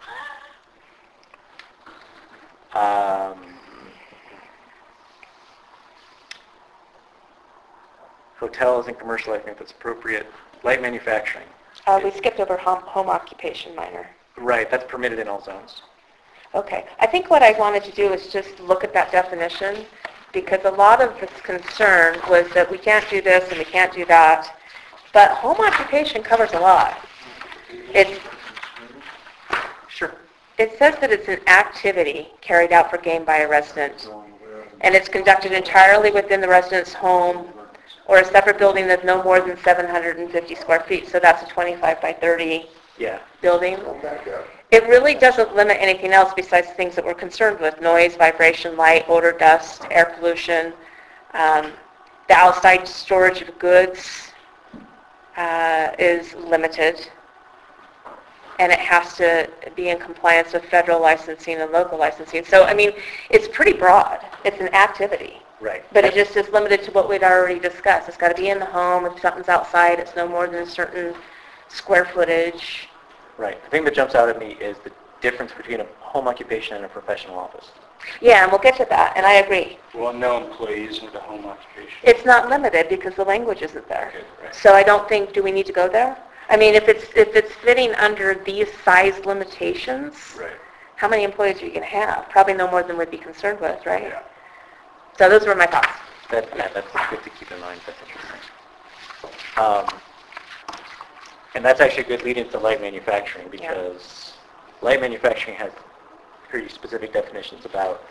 Hotels and commercial, I think that's appropriate. Light manufacturing. We skipped over home occupation minor. Right, that's permitted in all zones. Okay. I think what I wanted to do is just look at that definition, because a lot of this concern was that we can't do this and we can't do that. But home occupation covers a lot. Sure. It says that it's an activity carried out for gain by a resident, and it's conducted entirely within the resident's home or a separate building that's no more than 750 square feet. So that's a 25 by 30 Yeah. building. Back up. It really doesn't limit anything else besides things that we're concerned with: noise, vibration, light, odor, dust, air pollution. The outside storage of goods is limited, and it has to be in compliance with federal licensing and local licensing. So, I mean, it's pretty broad. It's an activity. Right. But it just is limited to what we'd already discussed. It's got to be in the home. If something's outside, it's no more than a certain square footage. Right. The thing that jumps out at me is the difference between a home occupation and a professional office. Yeah, and we'll get to that, and I agree. Well, no employees with a home occupation. It's not limited because the language isn't there. Okay, right. So I don't think, do we need to go there? I mean, if it's fitting under these size limitations, Right. how many employees are you going to have? Probably no more than we'd be concerned with, right? Yeah. So those were my thoughts. That's good to keep in mind. That's interesting. And that's actually a good lead into light manufacturing, because light manufacturing has pretty specific definitions about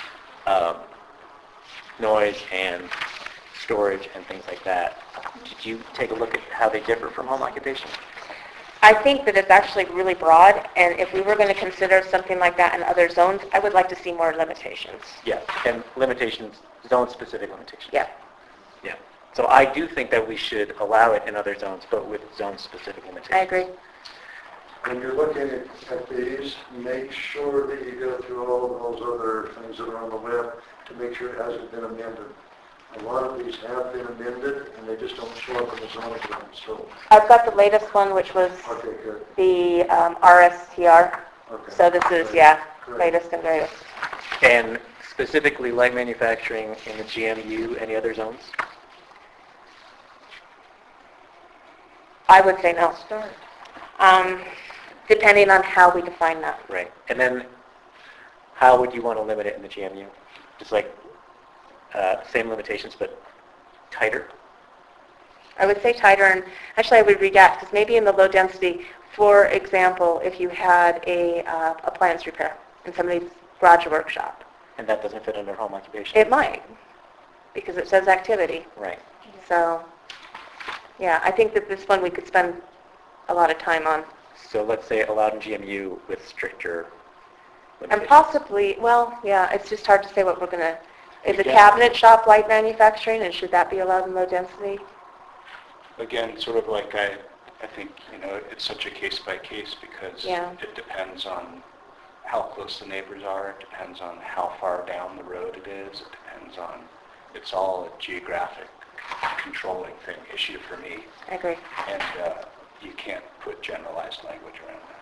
noise and storage and things like that. Did you take a look at how they differ from home occupation? I think that it's actually really broad, and if we were going to consider something like that in other zones, I would like to see more limitations. Yeah, and limitations, zone-specific limitations. Yeah. Yeah. So I do think that we should allow it in other zones, but with zone-specific limitations. I agree. When you're looking at these, make sure that you go through all of those other things that are on the web to make sure it hasn't been amended. A lot of these have been amended, and they just don't show up in the zoning plan, so, I've got the latest one, which was okay, good. the RSTR. Okay. So this is, Great. latest and greatest. And specifically light manufacturing in the GMU, any other zones? I would say no. Depending on how we define that. Right. And then how would you want to limit it in the GMU? Just like same limitations, but tighter? I would say tighter, and actually I would redact, because maybe in the low density, for example, if you had a appliance repair in somebody's garage or workshop, And that doesn't fit under home occupation? it might, because it says activity. Right. So, yeah, I think that this one we could spend a lot of time on. So let's say allowed in GMU with stricter And limitations. possibly, well, yeah, it's just hard to say what we're going to, is a Yeah. cabinet shop light manufacturing, and should that be allowed in low density? Again, sort of like I think, it's such a case by case, because Yeah. it depends on how close the neighbors are, it depends on how far down the road it is, it depends on, it's all a geographic controlling issue for me, I agree. and you can't put generalized language around that.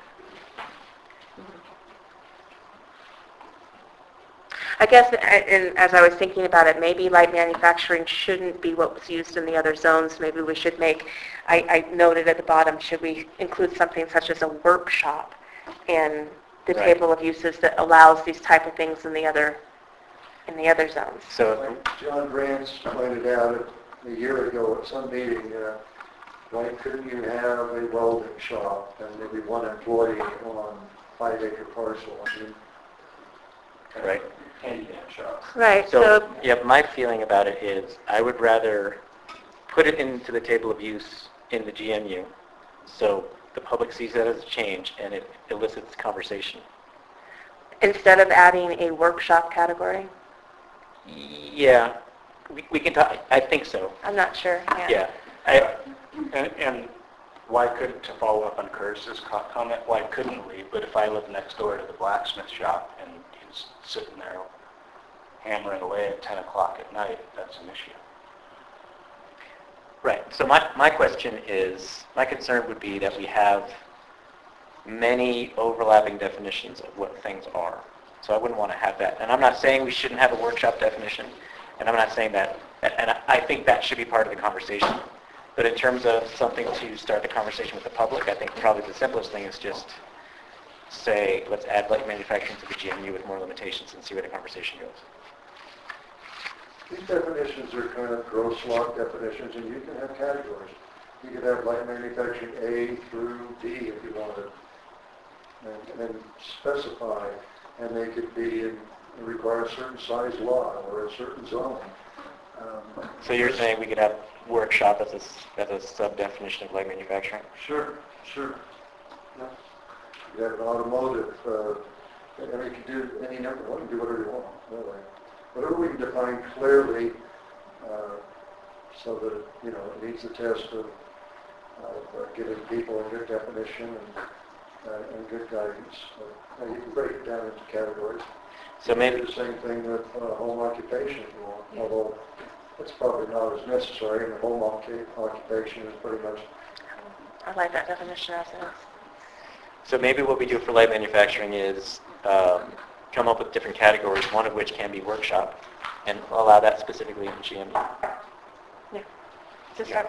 I guess, and as I was thinking about it, maybe light manufacturing shouldn't be what was used in the other zones. Maybe we should make, I noted at the bottom, should we include something such as a workshop in the Right. table of uses that allows these type of things in the other zones? So, Like John Grants pointed out a year ago at some meeting, why couldn't you have a welding shop and maybe one employee on 5-acre parcel? I mean, right. Handicap shop. Right, So, so, yeah, my feeling about it is I would rather put it into the table of use in the GMU so the public sees that as a change and it elicits conversation. instead of adding a workshop category? Yeah, we can talk, I think so. I'm not sure. Yeah. And why couldn't, to follow up on Curtis's comment, why couldn't we? But if I live next door to the blacksmith shop and he's sitting there hammering away at 10 o'clock at night, that's an issue. Right. So my question is, my concern would be that we have many overlapping definitions of what things are. So I wouldn't want to have that. And I'm not saying we shouldn't have a workshop definition, and I'm not saying that, and I think that should be part of the conversation. But in terms of something to start the conversation with the public, I think probably the simplest thing is just say, let's add light manufacturing to the GMU with more limitations and see where the conversation goes. These definitions are kind of gross lot definitions, and you can have categories. You could have light manufacturing A through D if you wanted, and specify, and they could be require a certain size lot or a certain zone. So you're saying we could have workshop as a sub-definition of light manufacturing? Sure. Yeah. You have an automotive, and you can do any number one, do whatever you want. Really. Whatever we can define clearly, so that it meets the test of giving people a good definition and good guidance. And you can break it down into categories. So maybe the same thing with home occupation, if you want, although it's probably not as necessary, and the home occupation is pretty much. I like that definition as it is. So maybe what we do for light manufacturing is come up with different categories, one of which can be workshop, and allow that specifically in GMU. Yeah. To start.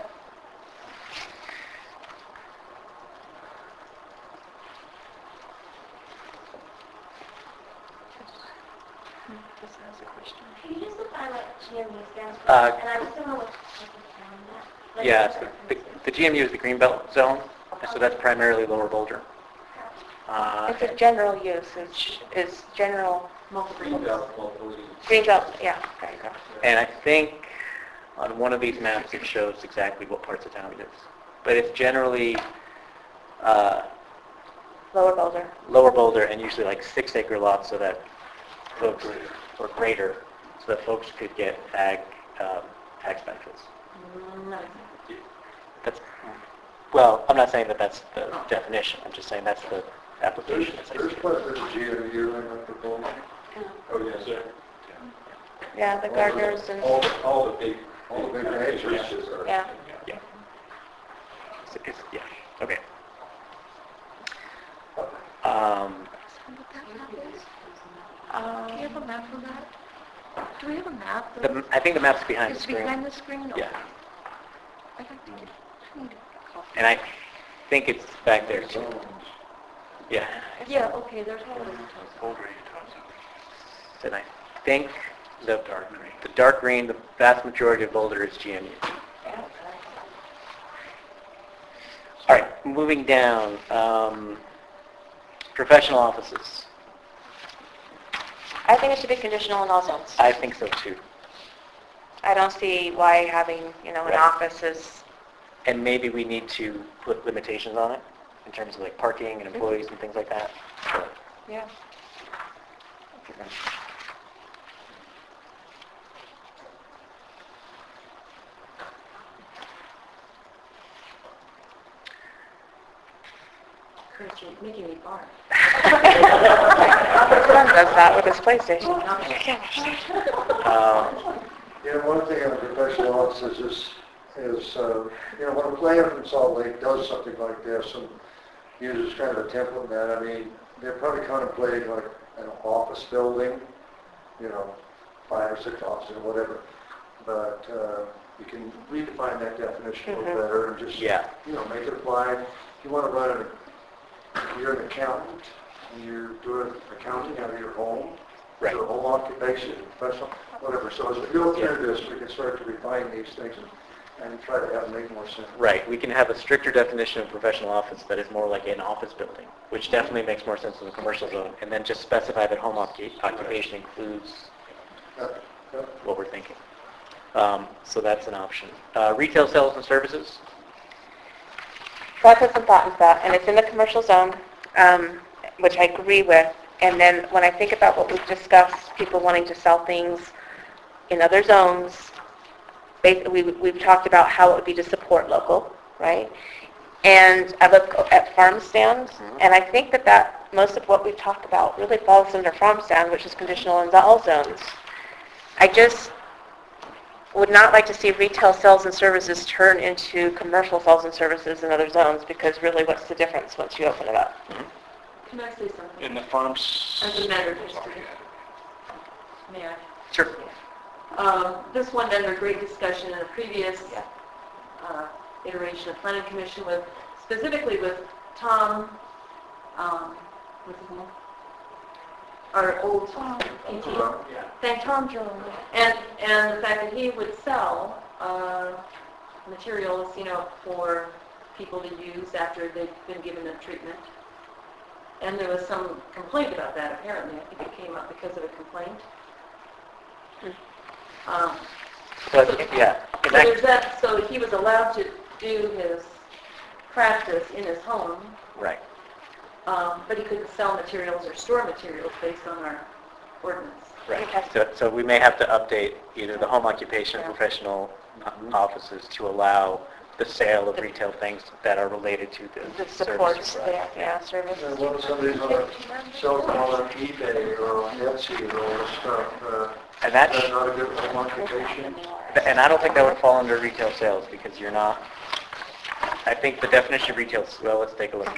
Can you just define what GMU stands for? Uh, And I'm assuming what that. Like, Yeah, so the GMU is the Greenbelt Zone, so that's primarily Lower Boulder. It's a general use. It's general. Greenbelt, yeah. There you go. And I think on one of these maps it shows exactly what parts of town it is. But it's generally Lower Boulder. Lower Boulder and usually like 6-acre lots so that folks, or greater, so that folks could get ag tax benefits. That's, well, I'm not saying that that's the definition. I'm just saying that's the application. There's quite a bit of GMU in that proposal. Oh, yes, sir. Yeah, the gardeners and, All the big ranches. yeah. Yeah. Yeah. Okay. Do you have a map of that? Do we have a map? I think the map's behind the It's screen. behind the screen? Yeah. I'd like to get, I need a copy. And I think it's back there too. Yeah. Yeah, okay, there's one of those. And I think the dark green, the vast majority of Boulder is GMU. All right, moving down. Professional offices. I think it should be conditional in all zones. I think so too. I don't see why having, an Right. office is, And maybe we need to put limitations on it in terms of like parking and employees and things like that. But, yeah. Kurt, you're making me bark. My son does that with his PlayStation. One thing on the professional offices is when a player from Salt Lake does something like this and uses kind of a template in that, I mean, they're probably contemplating like an office building, 5 or 6 offices or whatever. But you can redefine that definition a little better and just, Yeah. make it apply. If you want to run if you're an accountant and you're doing accounting out of your home, Right. your home occupation, professional, whatever. So as we go through this, we can start to refine these things and try to have them make more sense. Right, we can have a stricter definition of professional office that is more like an office building, which definitely makes more sense in the commercial zone, and then just specify that home occupation includes what we're thinking. So that's an option. Retail sales and services? So I put some thought into that, and it's in the commercial zone, which I agree with. And then when I think about what we've discussed, people wanting to sell things in other zones, basically we've talked about how it would be to support local, right? And I look at farm stand, and I think that most of what we've talked about really falls under farm stand, which is conditional in all zones. would not like to see retail sales and services turn into commercial sales and services in other zones, because really, what's the difference once you open it up? Can I say something? In the farms. As a matter of history. May I? Sure. This one under great discussion in a previous iteration of planning commission with, specifically with Tom, what's his name? Our old ET. Thank Tom Jones. And the fact that he would sell materials, for people to use after they've been given a treatment. And there was some complaint about that, apparently. I think it came up because of a complaint. But, yeah. So there's that, so he was allowed to do his practice in his home, Right. but he couldn't sell materials or store materials based on our ordinance. Right. So we may have to update either the home occupation or professional offices to allow the sale of retail things that are related to the The supports, service. service. And what if somebody's on cell phone on eBay or on Etsy or all this stuff? And that, Is that not a good home occupation? and I don't think that would fall under retail sales, because you're not, I think the definition of retail, well, let's take a look.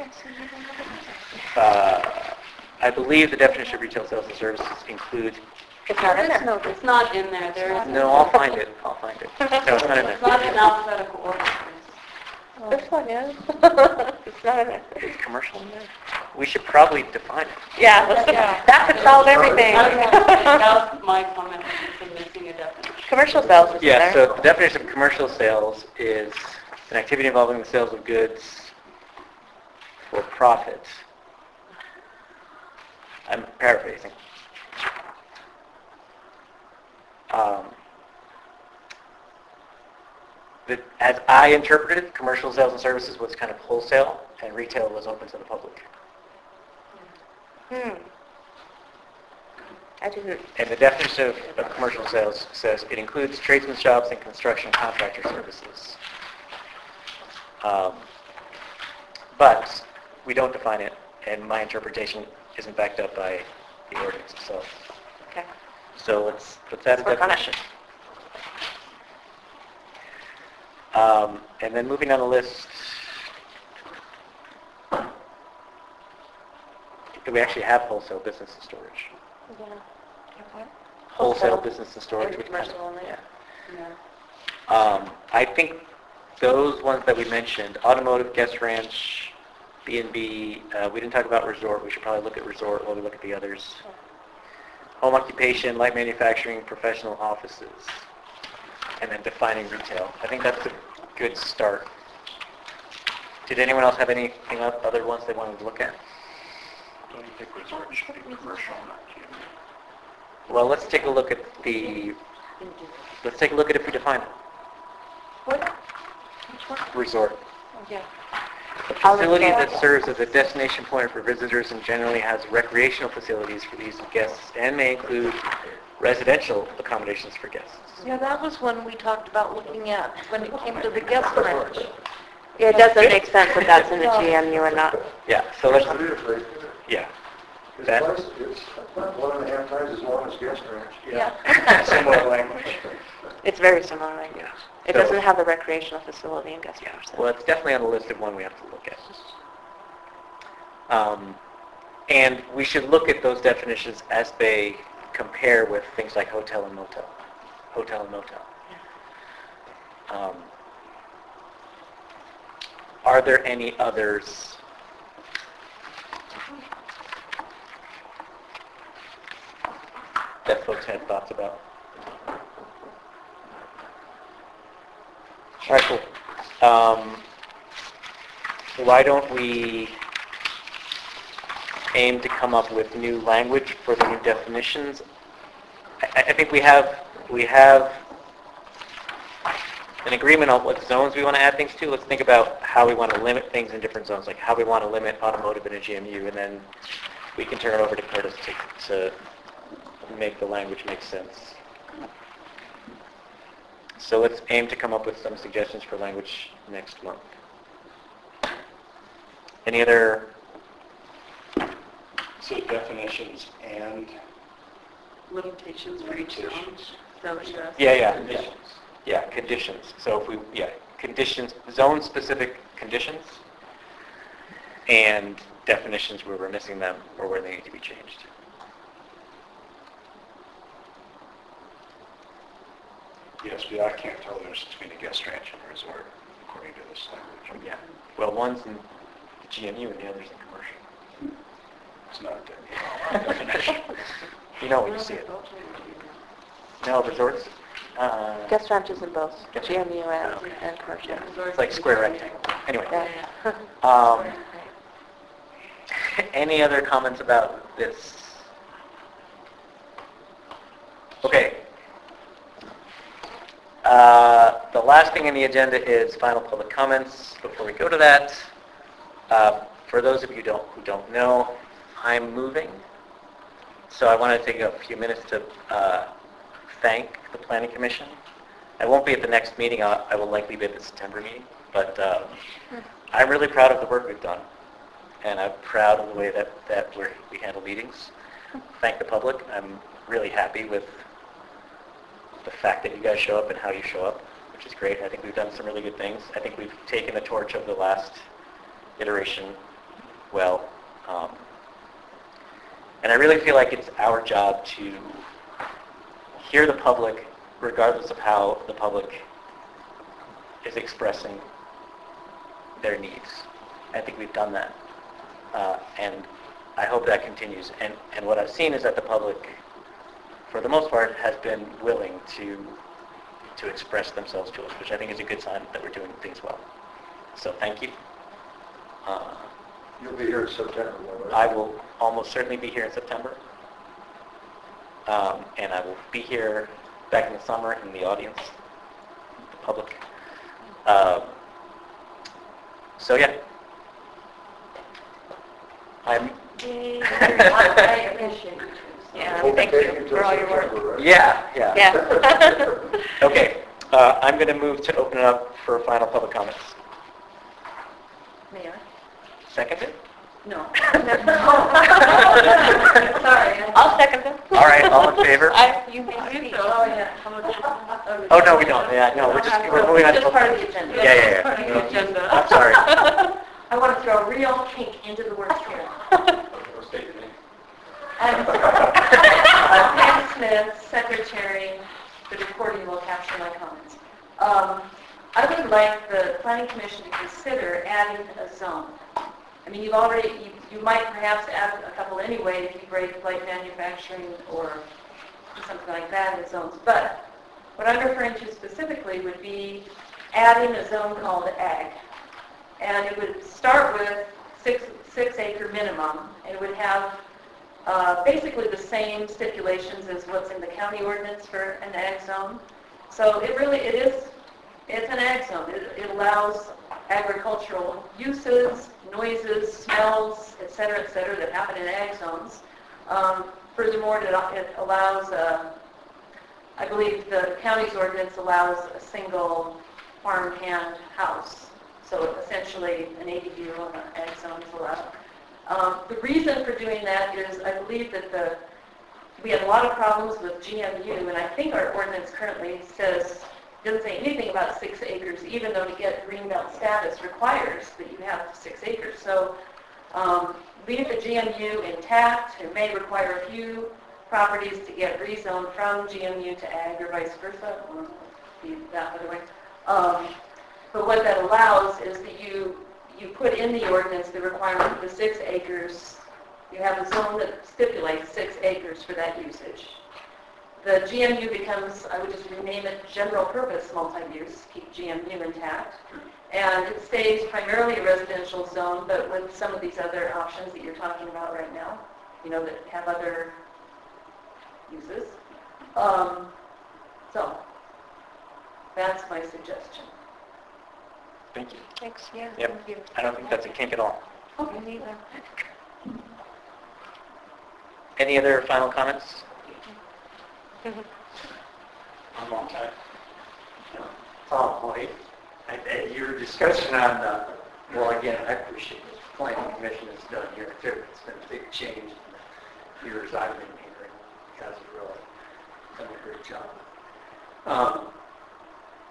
I believe the definition of retail sales and services includes, It's not in there. No, it's not in there. There is no, I'll find it. No, it's not in It's not there. in alphabetical order. This one is. It's not in there. Is commercial in there? We should probably define it. Yeah, that could solve everything. That was my comment, it's missing a definition. Commercial sales is in Yeah, there. so the definition of commercial sales is an activity involving the sales of goods for profit. I'm paraphrasing. As I interpreted it, commercial sales and services was kind of wholesale, and retail was open to the public. I didn't. And the definition of commercial sales says it includes tradesman shops and construction contractor services. But we don't define it, and my interpretation isn't backed up by the ordinance itself. Okay. So let's add a Let's work on it. definition. And then moving on the list, we actually have wholesale business and storage. Yeah. Wholesale business and storage. And which kind of- commercial only. Yeah. I think those ones that we mentioned, automotive, guest ranch, B&B, we didn't talk about resort. We should probably look at resort while we look at the others. Home occupation, light manufacturing, professional offices, and then defining retail. I think that's a good start. Did anyone else have anything other ones they wanted to look at? Don't you think resort should be commercial, not GMU? Well, let's take a look at if we define it. What? Which one? Resort. Yeah. A facility that serves as a destination point for visitors and generally has recreational facilities for the use of guests and may include residential accommodations for guests. Yeah, that was one we talked about looking at when it came to the guest ranch. Yeah, it doesn't make sense that that's in the GMU or not. Yeah, so let's, It is, right? yeah. It's That- twice, it's about 1.5 times as long as guest ranch. Yeah. Similar language. It's very similar language. It So- doesn't have the recreational facility and guest rooms. Well, it's definitely on the list of one we have to look at. And we should look at those definitions as they compare with things like hotel and motel. Hotel and motel. Are there any others that folks had thoughts about? All right, cool. Why don't we aim to come up with new language for the new definitions? I think we have an agreement on what zones we want to add things to. Let's think about how we want to limit things in different zones, like how we want to limit automotive in a GMU, and then we can turn it over to Curtis to make the language make sense. So let's aim to come up with some suggestions for language next month. Any other? So definitions and Limitations for each zone. limitations. So, yes. Yeah. Yeah, conditions. So if we, yeah, conditions, zone-specific conditions and definitions where we're missing them or where they need to be changed. Yes, but I can't tell the difference between a guest ranch and a resort, according to this language. Yeah. Well, one's in the GMU and the other's in commercial. It's not a definition. You know when you see it. No, resorts? Guest ranches in both Guest GMU and, okay. and commercial. It's like square rectangle. Anyway. Yeah. Any other comments about this? Okay. The last thing on the agenda is final public comments. Before we go to that, for those of you who don't know, I'm moving. So I want to take a few minutes to thank the Planning Commission. I won't be at the next meeting. I will likely be at the September meeting. But I'm really proud of the work we've done. And I'm proud of the way that we handle meetings. Thank the public. I'm really happy with the fact that you guys show up and how you show up, which is great. I think we've done some really good things. I think we've taken the torch of the last iteration well. And I really feel like it's our job to hear the public, regardless of how the public is expressing their needs. I think we've done that. And I hope that continues. And what I've seen is that the public, for the most part, has been willing to express themselves to us, which I think is a good sign that we're doing things well. So thank you. You'll be here in September, right? I will almost certainly be here in September. And I will be here back in the summer in the audience, the public. So yeah. I'm... I appreciate it. Yeah, Hope thank to take you till for all your work. September, right? Yeah. Yeah. Okay. I'm going to move to open it up for final public comments. May I? Seconded? No. Sorry. I'll second them. All right, all in favor? You may speak. Oh, yeah. Oh, no, we don't. Yeah, no, we're moving on. Just part of the agenda. Yeah. Part of the agenda. I'm sorry. I want to throw real kink into the works here. State your name. Pam Smith, Secretary. The recording will capture my comments. I would like the Planning Commission to consider adding a zone. I mean, you might perhaps add a couple anyway if you break light manufacturing or something like that in the zones. But what I'm referring to specifically would be adding a zone called ag. And it would start with 6 acre minimum, and it would have basically the same stipulations as what's in the county ordinance for an ag zone. So it's an ag zone. It allows agricultural uses, noises, smells, et cetera, that happen in ag zones. Furthermore, it allows, I believe the county's ordinance allows a single farmhand house. So essentially an ADU on an ag zone is allowed. The reason for doing that is I believe that we have a lot of problems with GMU, and I think our ordinance currently doesn't say anything about 6 acres, even though to get greenbelt status requires that you have 6 acres. So leave the GMU intact. It may require a few properties to get rezoned from GMU to ag or vice versa. Be that other way. But what that allows is that you put in the ordinance the requirement of the 6 acres. You have a zone that stipulates 6 acres for that usage. The GMU becomes, I would just rename it general purpose multi-use, keep GMU intact. And it stays primarily a residential zone, but with some of these other options that you're talking about right now, that have other uses. So that's my suggestion. Thank you. Thanks, yeah. Yep. Thank you. I don't think that's a kink at all. Me neither. Any other final comments? I'm on time. Tom Hoyt, your discussion on, well, again, I appreciate what the Planning Commission has done here too. It's been a big change in the years I've been here, and you guys have really done a great job.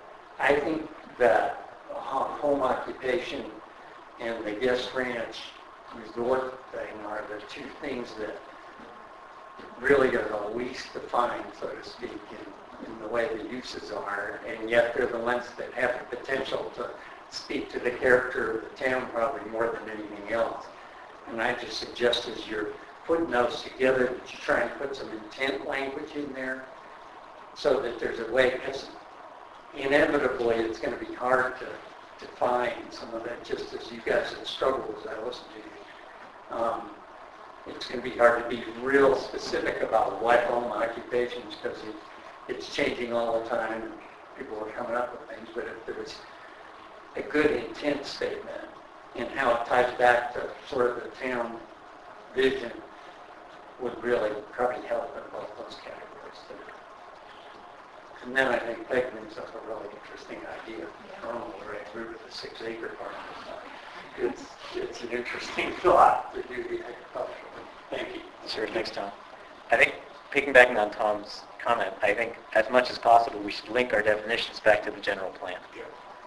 the guest ranch resort thing are the two things that really are the least defined, so to speak, in the way the uses are, and yet they're the ones that have the potential to speak to the character of the town probably more than anything else. And I just suggest as you're putting those together that you try and put some intent language in there so that there's a way, because inevitably it's going to be hard to define some of that, just as you guys have struggled as I listen to you. It's going to be hard to be real specific about what home occupations, because it's changing all the time and people are coming up with things, but if there's a good intent statement and how it ties back to sort of the town vision would really probably help in both those categories too. And then I think Peg brings up a really interesting idea. I don't know whether I agree with the 6-acre part of it. It's an interesting thought to do the agricultural. Thank you. Sure, thanks, Tom. I think, piggybacking on Tom's comment, I think as much as possible we should link our definitions back to the general plan. Yeah.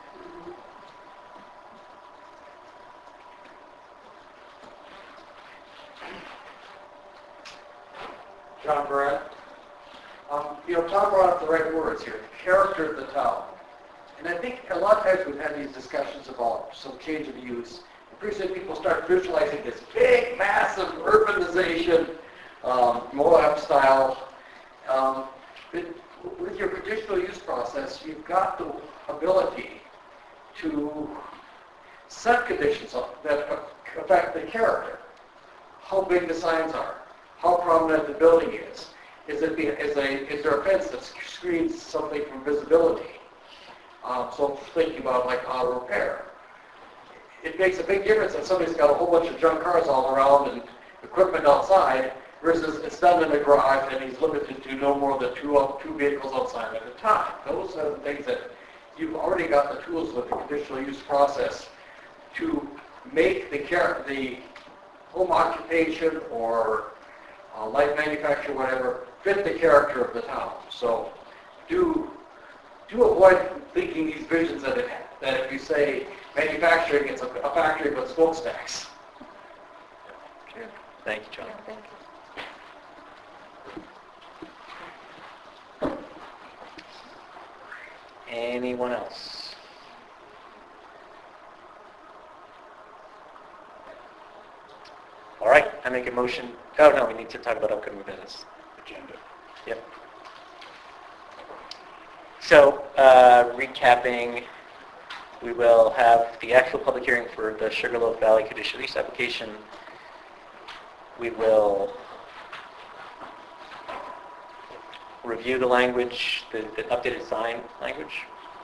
John Barrett. Tom brought up the right words here, character of the town. And I think a lot of times we've had these discussions about some change of use. And pretty soon people start visualizing this big, massive urbanization, Moab style. But with your conditional use process, you've got the ability to set conditions that affect the character. How big the signs are, how prominent the building is. Is there a fence that screens something from visibility? So thinking about like auto repair. It makes a big difference if somebody's got a whole bunch of junk cars all around and equipment outside versus it's done in the garage and he's limited to no more than two vehicles outside at a time. Those are the things that you've already got the tools with the conditional use process to make the home occupation or light manufacture, whatever, fit the character of the town. So do avoid thinking these visions that if you say manufacturing, it's a factory with smokestacks. Okay. Thank you, John. Yeah, thank you. Anyone else? All right, I make a motion. Oh, no, we need to talk about upcoming business. Agenda. Yep. So, recapping, we will have the actual public hearing for the Sugarloaf Valley conditional use application. We will review the language, the updated sign language.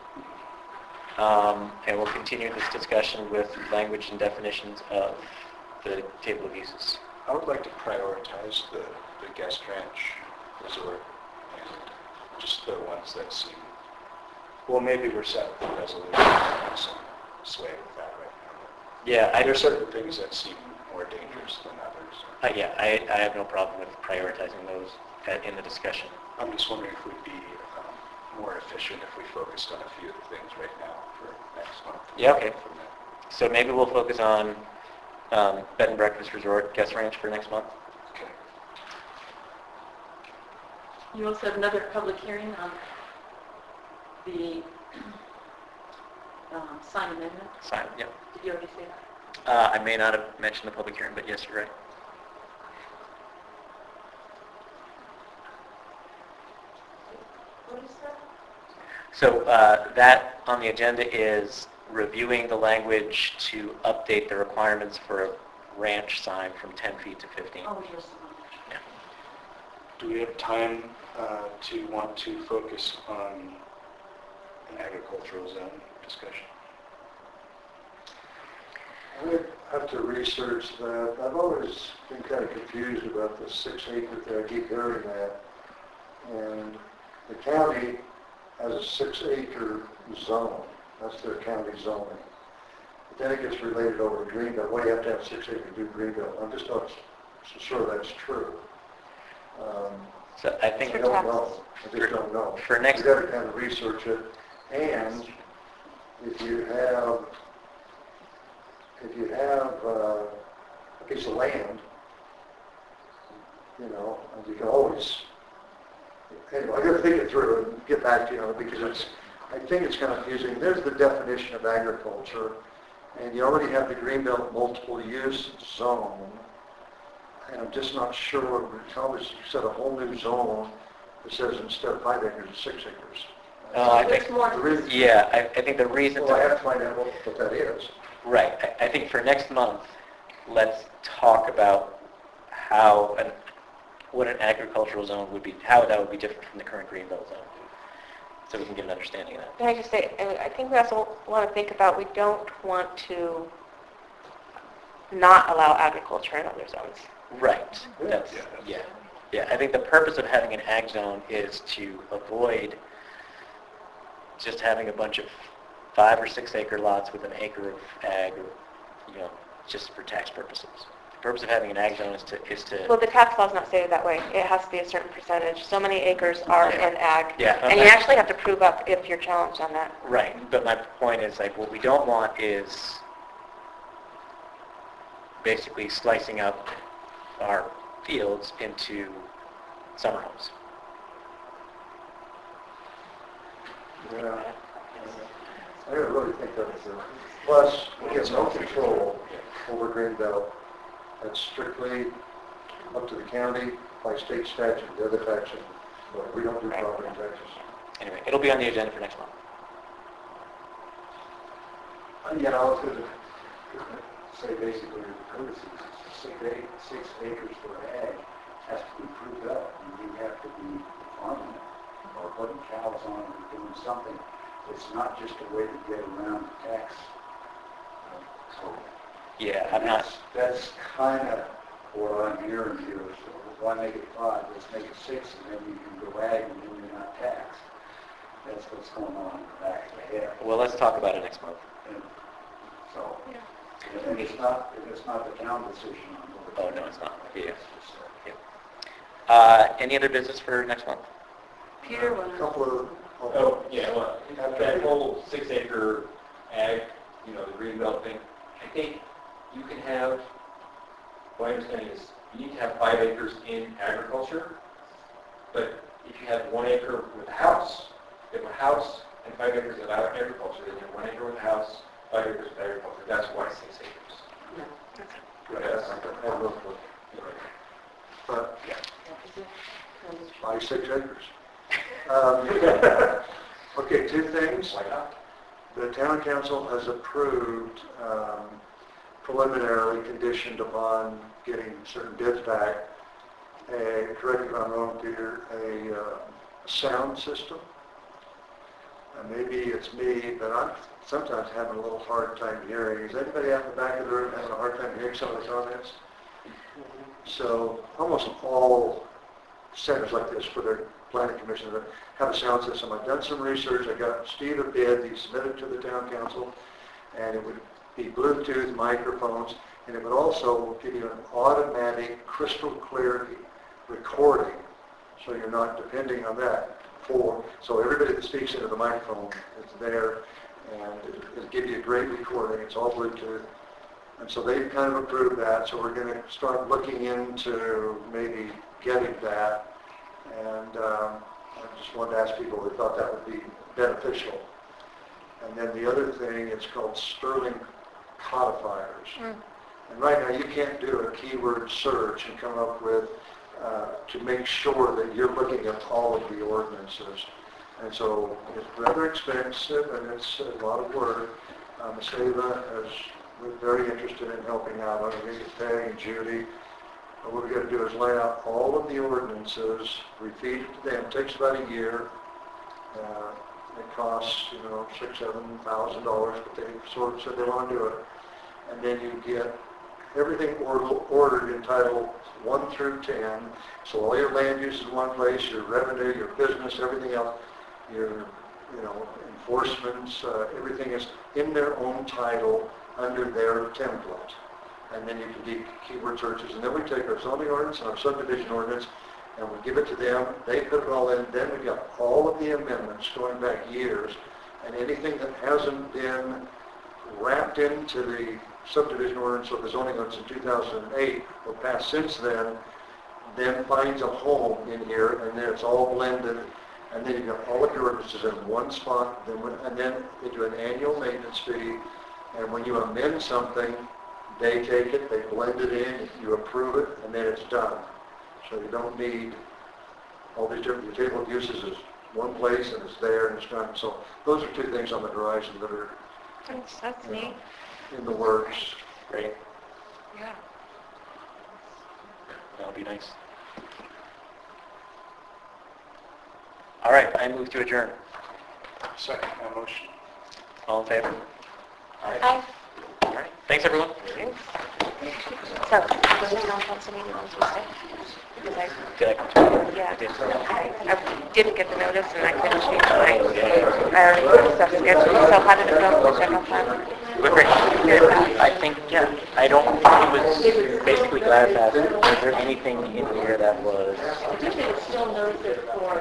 And we'll continue this discussion with language and definitions of the table of uses. I would like to prioritize the guest ranch resort and just the ones that seem, well, maybe we're set with the resolution and some sway with that right now. Yeah, There are certain things that seem more dangerous than others. yeah, I have no problem with prioritizing those in the discussion. I'm just wondering if we'd be more efficient if we focused on a few of the things right now for next month. Yeah, okay. From there. So maybe we'll focus on bed and breakfast resort guest ranch for next month. Okay. You also have another public hearing on the sign amendment. Sign, yep. Did you already say that? I may not have mentioned the public hearing, but yes, you're right. What is that? So that on the agenda is reviewing the language to update the requirements for a ranch sign from 10 feet to 15. Oh, yes. Yeah. Do we have time to want to focus on an agricultural zone discussion? I would have to research that. I've always been kind of confused about the 6-acre thing. I keep hearing that. And the county has a 6-acre zone. That's their county zoning. But then it gets related over to Greenville. Well, you have to have 6 acres to do Greenville. I'm just not so sure that's true. So I think I don't know. I just don't know. For next- You've got to kind of research it. And if you have if you have a piece of land, you know, and you can always, anyway, I gotta think it through and get back to you, because it's, I think it's kind of confusing. There's the definition of agriculture, and you already have the Greenbelt multiple use zone, and I'm just not sure, how would you set a whole new zone that says instead of 5 acres, it's 6 acres? I There's think, more. The reason- yeah, I think the reason Well, I have to, to find out what that is. right, I think for next month, let's talk about how, what an agricultural zone would be, how that would be different from the current Greenbelt zone, so we can get an understanding of that. Can I just say, I think we also want to think about, we don't want to not allow agriculture in other zones. Right, that's, yeah. I think the purpose of having an ag zone is to avoid just having a bunch of 5 or 6 acre lots with an acre of ag, or, you know, just for tax purposes. The purpose of having an ag zone is Well, to, the tax law's not stated that way. It has to be a certain percentage. So many acres are in ag. Yeah, And you okay. actually have to prove up if you're challenged on that. right, but my point is, like, what we don't want is basically slicing up our fields into summer homes. Yeah. I really think that's it. Plus, we have no control over Greenbelt. That's strictly up to the county by state statute, the other taxes. But we don't do property taxes. Anyway, it'll be on the agenda for next month. Yeah, I was going to say basically the courtesies, 6 acres for ag has to be proved up. And you have to be farming or putting cows on it or doing something. It's not just a way to get around the tax. So Yeah, I'm not, that's kind of what I'm hearing here. So why make it 5? Let's make it 6, and then you can go ag and then you're not taxed. That's what's going on in the back of the head. well, let's talk about it next month. And so, and it's not the town decision on Oh, whether. no, it's not. Yeah. It's just, uh, Any other business for next month? Peter A wanted. couple of, Oh, yeah, well, that whole 6 acre ag, you know, the green belt thing, I think you can have, what I understand is, you need to have 5 acres in agriculture, but if you have 1 acre with a house, if you have a house and 5 acres of agriculture, then you have 1 acre with a house, 5 acres with agriculture, that's why 6 acres. yes, I have no clue. But, buy 6 acres. Okay, 2 things. Why not? The town council has approved, preliminarily conditioned upon getting certain bids back, correct me if I'm wrong, Peter, a sound system. And maybe it's me, but I'm sometimes having a little hard time hearing. Is anybody out in the back of the room having a hard time hearing some of the comments? So almost all centers like this for their planning commission that have a sound system. I've done some research. I got Steve a bid. He submitted to the town council, and it would be Bluetooth microphones, and it would also give you an automatic, crystal clear recording, so you're not depending on that. So everybody that speaks into the microphone is there, and it'll give you a great recording. It's all Bluetooth. And so they've kind of approved that, so we're going to start looking into maybe getting that. And I just wanted to ask people who thought that would be beneficial. And then the other thing, it's called Sterling codifiers. And right now you can't do a keyword search and come up with, to make sure that you're looking at all of the ordinances. And so it's rather expensive and it's a lot of work. Maseva we're very interested in helping out. I'm going to get Peg and Judy. What we're going to do is lay out all of the ordinances, repeat it to them. It takes about a year. It costs, $6,000-$7,000, but they sort of said they want to do it. And then you get everything ordered in Title 1 through 10. So all your land use is in one place, your revenue, your business, everything else, your enforcements, everything is in their own title under their template. And then you can do keyword searches. And then we take our zoning ordinance and our subdivision ordinance and we give it to them. They put it all in. Then we've got all of the amendments going back years. And anything that hasn't been wrapped into the subdivision ordinance of the zoning ordinance in 2008, or passed since then finds a home in here, and then it's all blended, and then you got all of your ordinances in one spot, and then they do an annual maintenance fee, and when you amend something, they take it, they blend it in, you approve it, and then it's done. So you don't need all these different, your table of uses is one place, and it's there, and it's done. So those are two things on the horizon that are That's neat. in the works. Great. Yeah. That'll be nice. All right, I move to adjourn. Second my motion. All in favor? Hi. All right. Thanks, everyone. So, was it on council meeting on Tuesday? Because Did I come to yeah, I did. I didn't get the notice and I couldn't change my, I already put stuff scheduled. So how did it go for the general plan? It went great. I think, I don't think it was basically glass house. Was there anything in here that was... Still knows it for.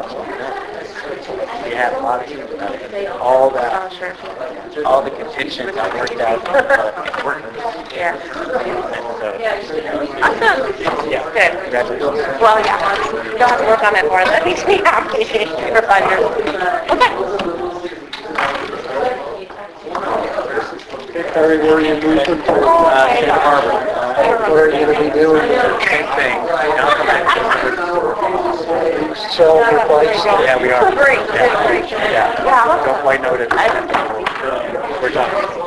You had a lot of, all Oh, that, sure. all the contingent got worked out, working. Yeah. So, Awesome. yeah. Good. Congratulations. Well, yeah, you don't have to work on it more. That makes me happy for 5 years. Okay. Terry, where are you moving to? Santa Barbara. What are you going to be doing? Same thing. Sell your place? Yeah, we are. Great. Yeah. Yeah. Don't quite know what it is. We're talking.